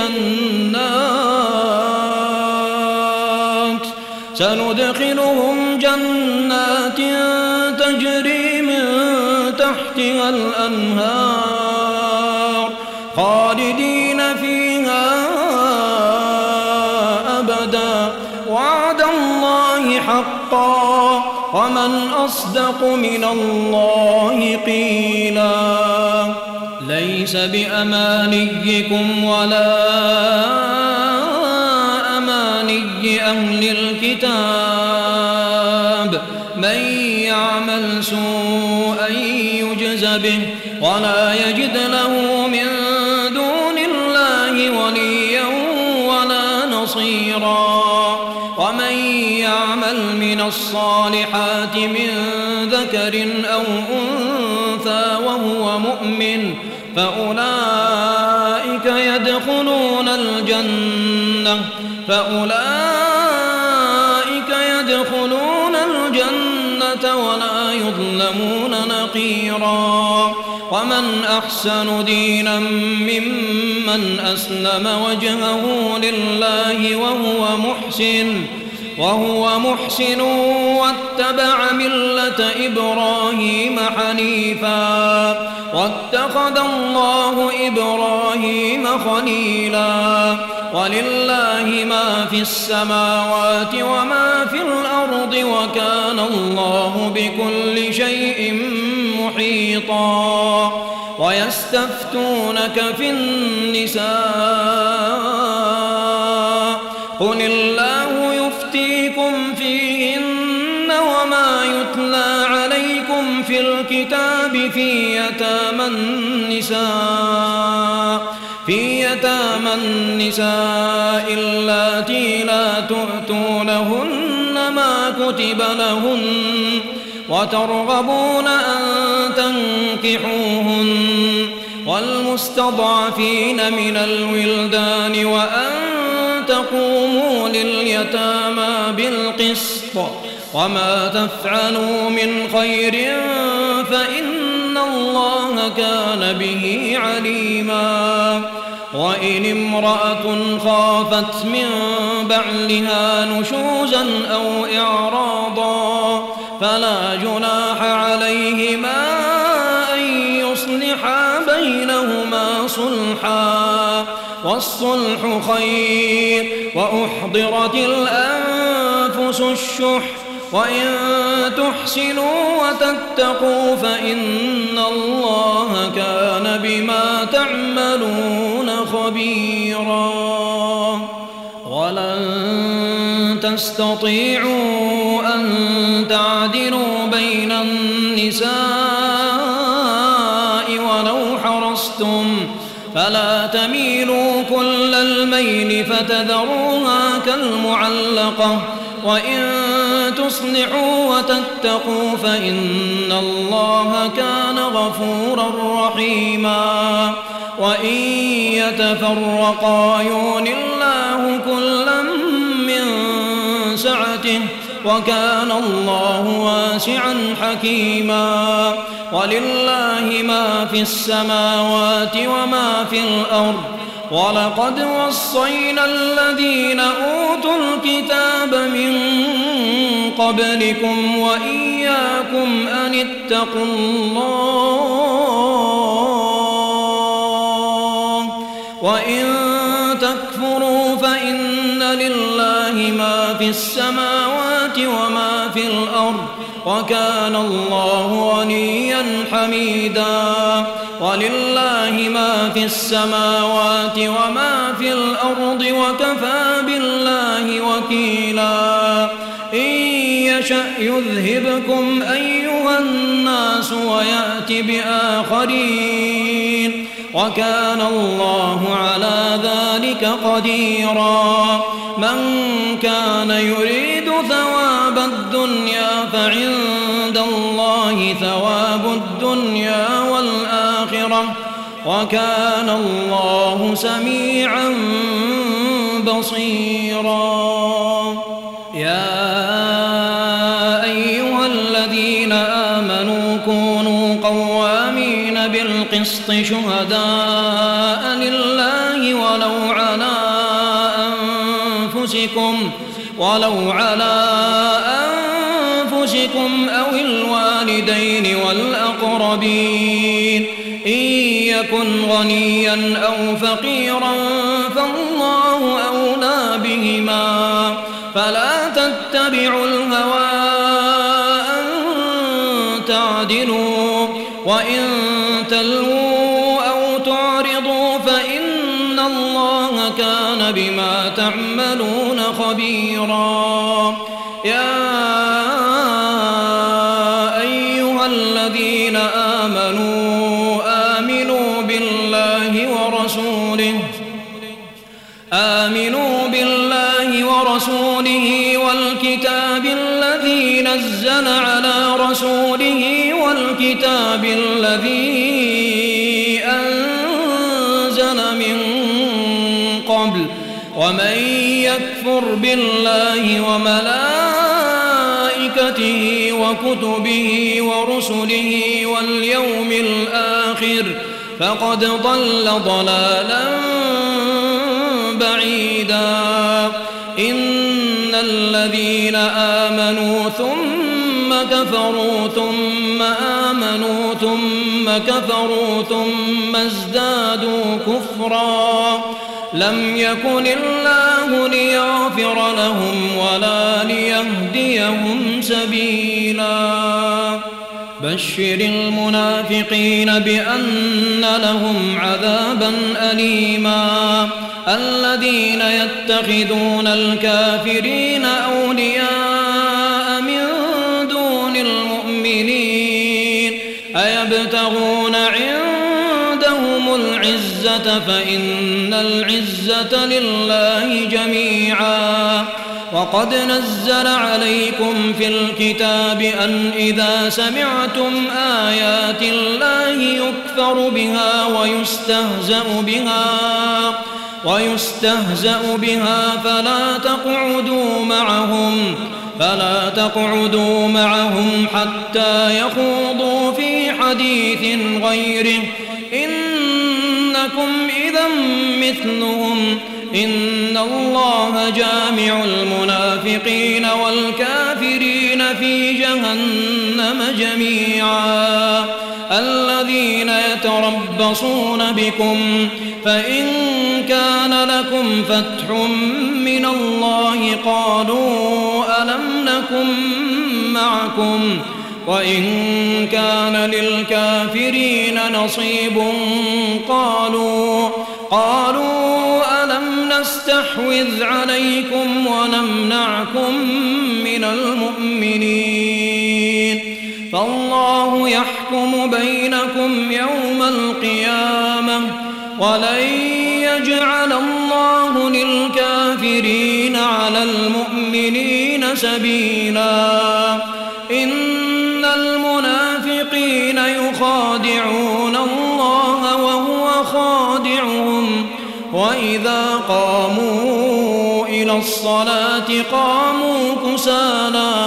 جنات تجري من تحتها الأنهار خالدين فيها أبدا وعد الله حقا ومن أصدق من الله قيلا. ليس بأمانيكم ولا أماني أهل الكتاب من يعمل سوءا يجز به ولا يجد له من دون الله وليا ولا نصيرا. ومن يعمل من الصالحات من ذكر أو أنثى وهو مؤمن فأولئك يدخلون الجنة ولا يظلمون نقيرا. ومن أحسن دينا ممن أسلم وجهه لله وهو محسن واتبع ملة إبراهيم حنيفا واتخذ الله إبراهيم خليلا. ولله ما في السماوات وما في الأرض وكان الله بكل شيء محيطا. ويستفتونك في النساء قل الله يفتيكم فيهن وما يتلى عليكم في الكتاب في يتامى النساء اللاتي لا تؤتونهن ما كتب لهن وترغبون أن تنكحوهن والمستضعفين من الولدان وأن تقوموا لليتامى بالقسط وما تفعلوا من خير فإن الله كان به عليما. وإن امرأة خافت من بعلها نشوزا أو إعراضا فلا جناح عليهما أن يصلحا بينهما صلحا والصلح خير وأحضرت الأنفس الشح وإن تحسنوا وتتقوا فإن الله كان بما تعملون خبيرا ولن تستطيعوا أن تعدلوا بين النساء ولو حرصتم فلا تميلوا كل الميل فتذروها كالمعلقة وإن تصلحوا وتتقوا فإن الله كان غفورا رحيما وإن يتفرقا يغن الله كلا من سعته وكان الله واسعا حكيما ولله ما في السماوات وما في الأرض ولقد وصينا الذين أوتوا الكتاب من قبلكم وإياكم أن اتقوا الله وإن تكفروا فإن لله ما في السماوات وما في الأرض وكان الله غنيا حميدا ولله ما في السماوات وما في الأرض وكفى بالله وكيلا إن يشأ يذهبكم أيها الناس ويأت بآخرين وكان الله على ذلك قديرا من كان يريد ثواب الدنيا فعند الله ثواب الدنيا والآخرة وكان الله سميعا بصيرا يا أيها الذين آمنوا كونوا قوامين بالقسط شهداء لله ولو على أنفسكم أو الوالدين والأقربين إن يكن غنيا أو فقيرا فالله أولى بهما فلا تتبعوا الهوى أن تعدلوا وإن تلووا أو تعرضوا فإن الله كان بما تعملون خبيرا يا أيها الذين آمنوا آمنوا بالله ورسوله والكتاب الذي نزل على رسوله والكتاب الذي أنزل من قبل ومن يكفر بالله وملائكته وكتبه ورسله واليوم الآخر فقد ضل ضلالا بعيدا إن الذين آمنوا ثم كفروا ثم آمنوا ثم كفروا ثم ازدادوا كفرا لم يكن الله ليغفر لهم ولا ليهديهم سبيلا بشر المنافقين بأن لهم عذابا أليما الذين يتخذون الكافرين أولياء من دون المؤمنين أيبتغون عندهم العزة فإن العزة لله جميعا وقد نزل عليكم في الكتاب أن إذا سمعتم آيات الله يكفر بها ويستهزأ بها فلا تقعدوا معهم حتى يخوضوا في حديث غيره إنكم إذا مثلهم إن الله جامع المنافقين والكافرين في جهنم جميعا الذين يتربصون بكم فإن كان لكم فتح من الله قالوا ألم نكن معكم وإن كان للكافرين نصيب قالوا ألم نستحوذ عليكم ونمنعكم من المؤمنين فالله يحكم بينكم يوم القيامة ولن يجعل الله للكافرين على المؤمنين سبيلا إن المنافقين يخادعون الله وهو خادعهم وإذا قاموا إلى الصلاة قاموا كسالى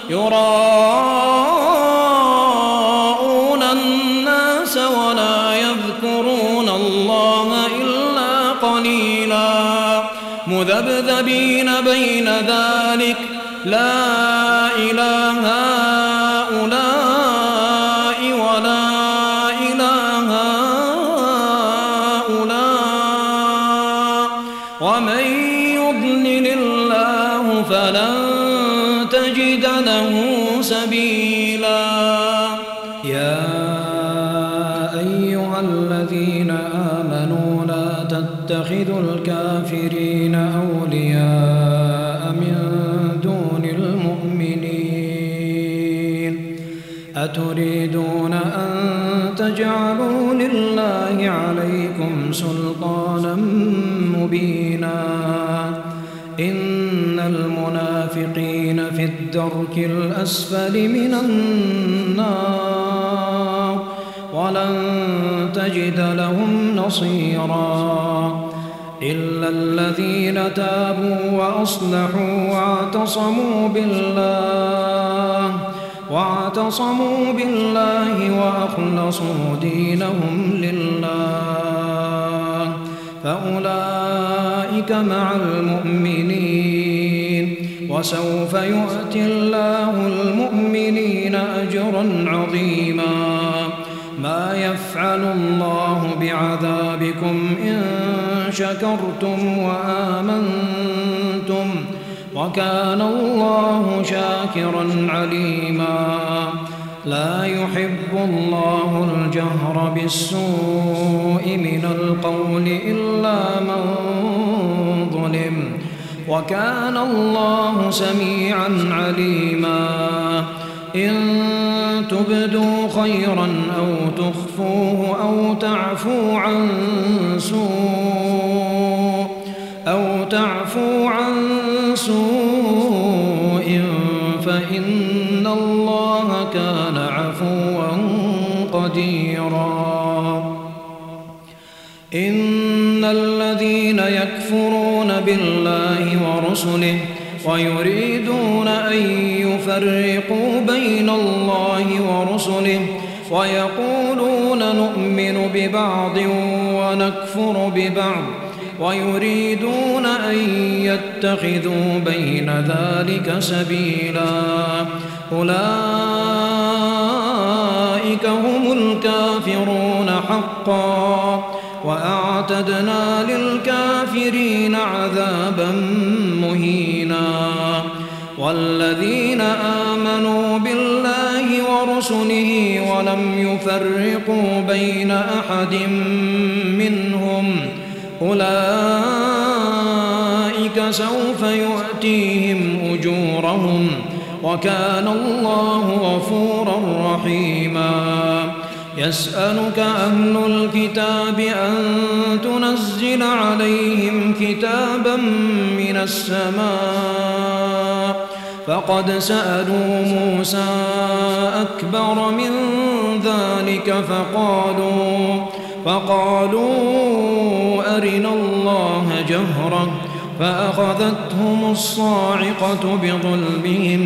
يراءون الناس ولا يذكرون الله إلا قليلا مذبذبين بين ذلك لا إله هؤلاء ولا إله هؤلاء ومن يضلل الله فلن تجد له سبيلا يا أيها الذين آمنوا لا تتخذوا الكافرين أولياء من دون المؤمنين أتريدون أن تجعلوا لله عليكم سلطانا مبينا إن المنافقين في الدرك الأسفل من النار ولن تجد لهم نصيرا إلا الذين تابوا وأصلحوا واعتصموا بالله وأخلصوا دينهم لله فأولئك مع المؤمنين وسوف يؤتي الله المؤمنين أجرا عظيما ما يفعل الله بعذابكم إن شكرتم وآمنتم وكان الله شاكرا عليما لا يحب الله الجهر بالسوء من القول إلا من ظلم وكان الله سميعا عليما إن تبدوا خيرا أو تخفوه أو تعفو عن سوء فإن الله كان عفوا قديرا إن الذين يكفرون بالله ورسله ويريدون أن يفرقوا بين الله ورسله ويقولون نؤمن ببعض ونكفر ببعض ويريدون أن يتخذوا بين ذلك سبيلا أولئك هم الكافرون حقا وأعتدنا للكافرين عذابا مهينا والذين آمنوا بالله ورسله ولم يفرقوا بين أحد منهم أولئك سوف يؤتيهم أجورهم وكان الله غفورا رحيما يسألك أهل الكتاب أن تنزل عليهم كتابا من السماء فقد سألوا موسى أكبر من ذلك فقالوا أرنا الله جهرة فأخذتهم الصاعقة بظلمهم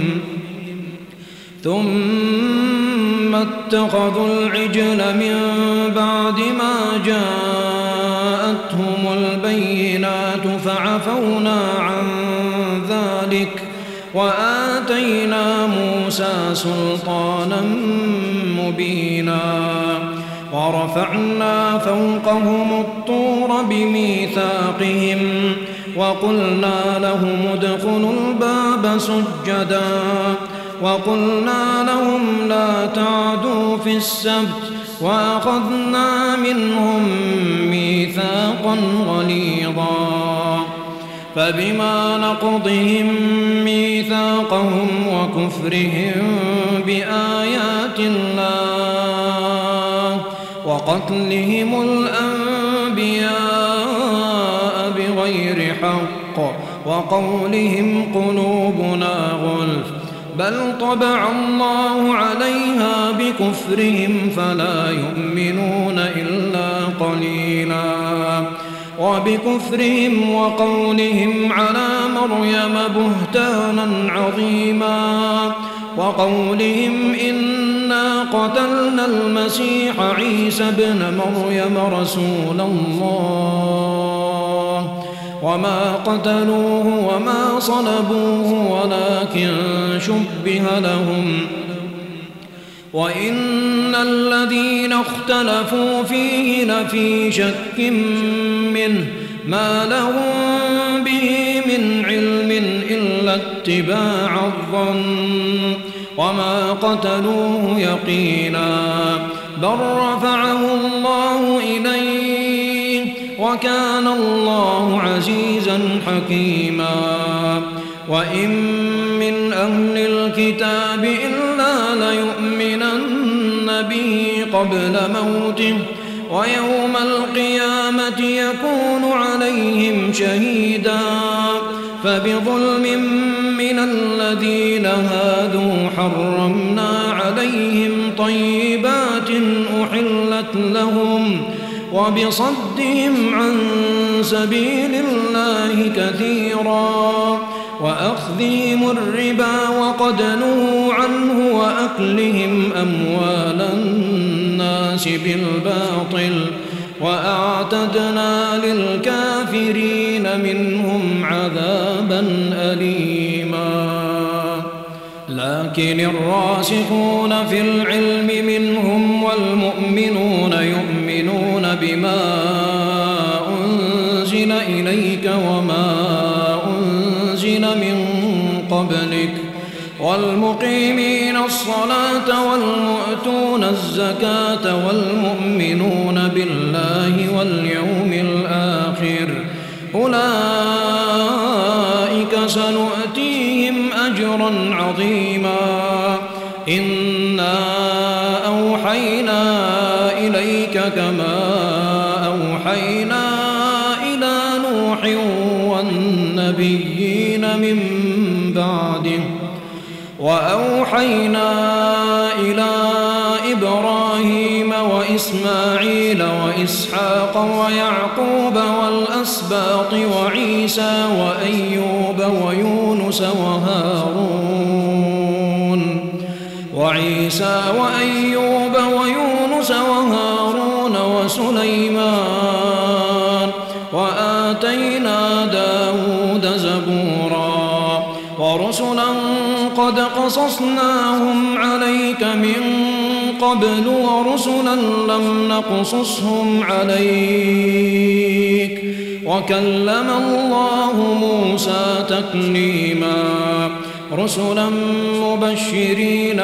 ثم اتخذوا العجل من بعد ما جاءتهم البينات فعفونا عن ذلك وآتينا آتينا موسى سلطانا مبينا ورفعنا فوقهم الطور بميثاقهم وقلنا لهم ادخلوا الباب سجدا وقلنا لهم لا تعدوا في السبت وأخذنا منهم ميثاقا غليظا فبما نقضهم ميثاقهم وكفرهم بآيات الله وقتلهم الأنبياء بغير حق وقولهم قلوبنا غلف بل طبع الله عليها بكفرهم فلا يؤمنون إلا قليلا وبكفرهم وقولهم على مريم بهتانا عظيما وقولهم إنا قتلنا المسيح عيسى ابن مريم رسول الله وما قتلوه وما صلبوه ولكن شبه لهم وإن الذين اختلفوا فيه لفي شك منه ما لهم به من علم إلا اتباع الظن وما قتلوه يقينا بل رفعه الله إليه وكان الله عزيزا حكيما وإن من أهل الكتاب إلا ليؤمنن به قبل موته ويوم القيامة يكون عليهم شهيدا فبظلم من الذين هادوا حرمنا عليهم طيبات أحلت لهم وبصدهم عن سبيل الله كثيرا وأخذهم الربا وقد نهوا عنه وأكلهم أموال الناس بالباطل وأعتدنا للكافرين منهم عذابا أليما لكن الراسخون في العلم منهم والمؤمنون يؤمنون بما أنزل إليك وما أنزل من قبلك والمقيمين الصلاة والمؤتون الزكاة والمؤمنون بالله واليوم الآخر أولئك سنؤتيهم أجرا عظيما إنا أوحينا إليك كما أوحينا إلى نوح والنبيين من بعده وأوحينا إلى إبراهيم وإسماعيل وإسحاق ويعقوب والأسباط وعيسى وأيوب ويونس وهارون وسليمان وآتينا داود زبورا ورسلا قد قصصناهم عليك من قبل ورسلا لم نقصصهم عليك وكلم الله موسى تكليما رسلا مبشرين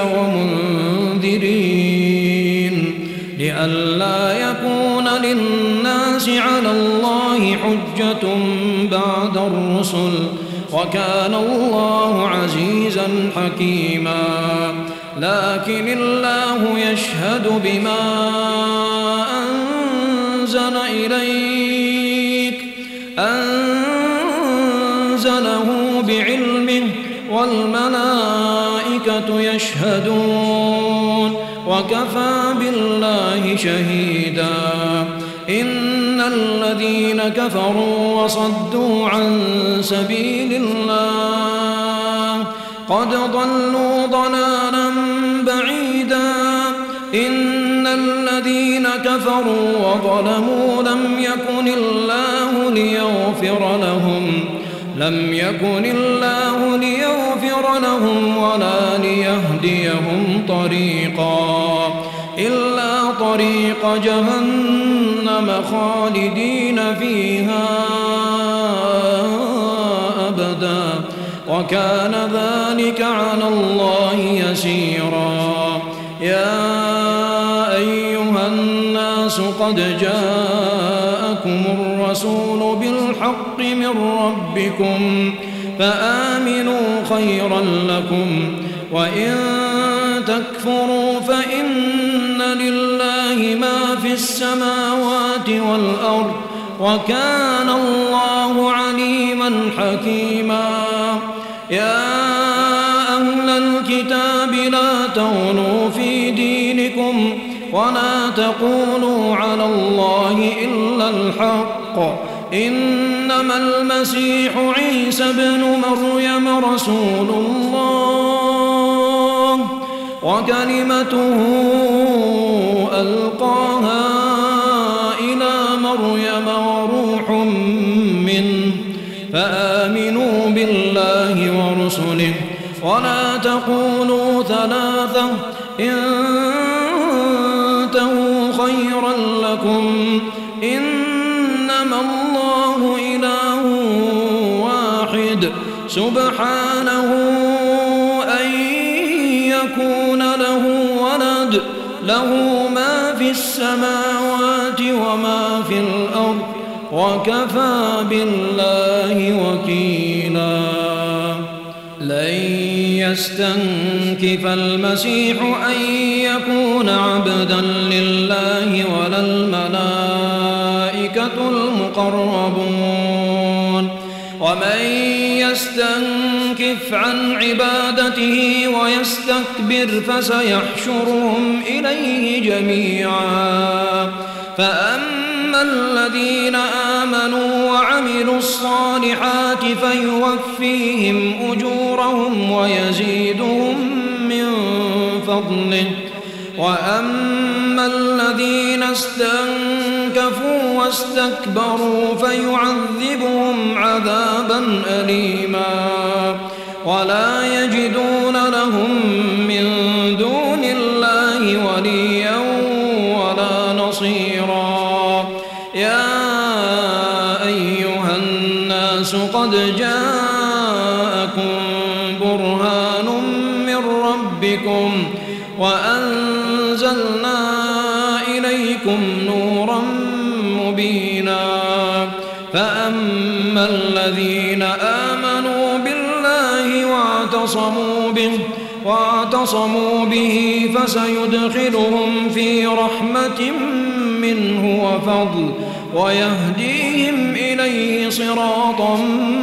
ومنذرين لئلا يكون للناس على الله حجة بعد الرسل وكان الله عزيزا حكيما لكن الله يشهد بما أنزل إليك أنزله بعلمه والملائكة يشهدون وكفى بالله شهيدا إن الذين كفروا وصدوا عن سبيل الله قد ضلوا ضلالا بعيدا إن الذين كفروا وظلموا لم يكن الله ليغفر ليغفر لهم ولا ليهديهم طريقا إلا طريق جهنم خالدين فيها أبدا وكان ذلك على الله يسيرا. يا أيها الناس قد جاءكم الرسول بالحق من ربكم فآمنوا خيرا لكم وإن تكفروا فإن لله ما في السماوات والأرض وكان الله عليما حكيما. يا أهل الكتاب لا تغلوا في دينكم ولا تقولوا على الله إلا الحق إنما المسيح عيسى ابن مريم رسول الله وكلمته ألقاها إلى مريم وروح منه فآمنوا بالله ورسله ولا تقولوا ثلاثة انتهوا خيرا لكم إنما الله إله واحد سبحانه أن يكون له ولد له ما في السماوات وما في الأرض وكفى بالله وكيلا. لن يستنكف المسيح أن يكون عبدا لله ولا الملائكة المقربون ومن يستنكف عن عبادته ويستكبر فسيحشرهم إليه جميعا. فأما الذين آمنوا وعملوا الصالحات فيوفيهم أجورهم ويزيدهم من فضله وأما الذين استنكفوا واستكبروا فيعذبهم عذابا أليما ولا يجدون لهم من دون الله وليا ولا نصيرا. يا أيها الناس قد جاءكم برهان من ربكم وأنزلنا إليكم نورا مبينا. فأما الذين آمنوا بالله واعتصموا به فسيدخلهم في رحمة منه وفضل ويهديهم إليه صراطا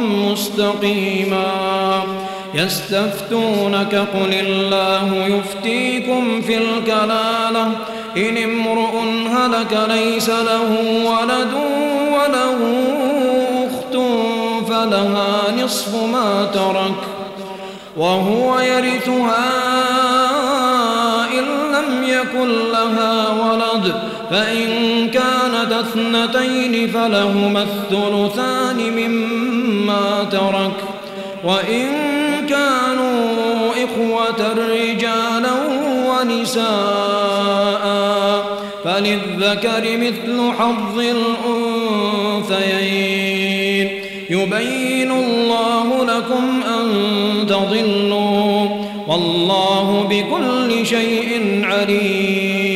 مستقيما. يستفتونك قل الله يفتيكم في الكلالة إن امرؤ هلك ليس له ولد وله أخت فلها نصف ما ترك وهو يرثها إن لم يكن لها ولد فإن كانت اثنتين فلهما الثلثان مما ترك وإن كانوا إخوة رجالا ونساء فللذكر مثل حظ الأنثيين يبين الله لكم أن تضلوا والله بكل شيء عليم.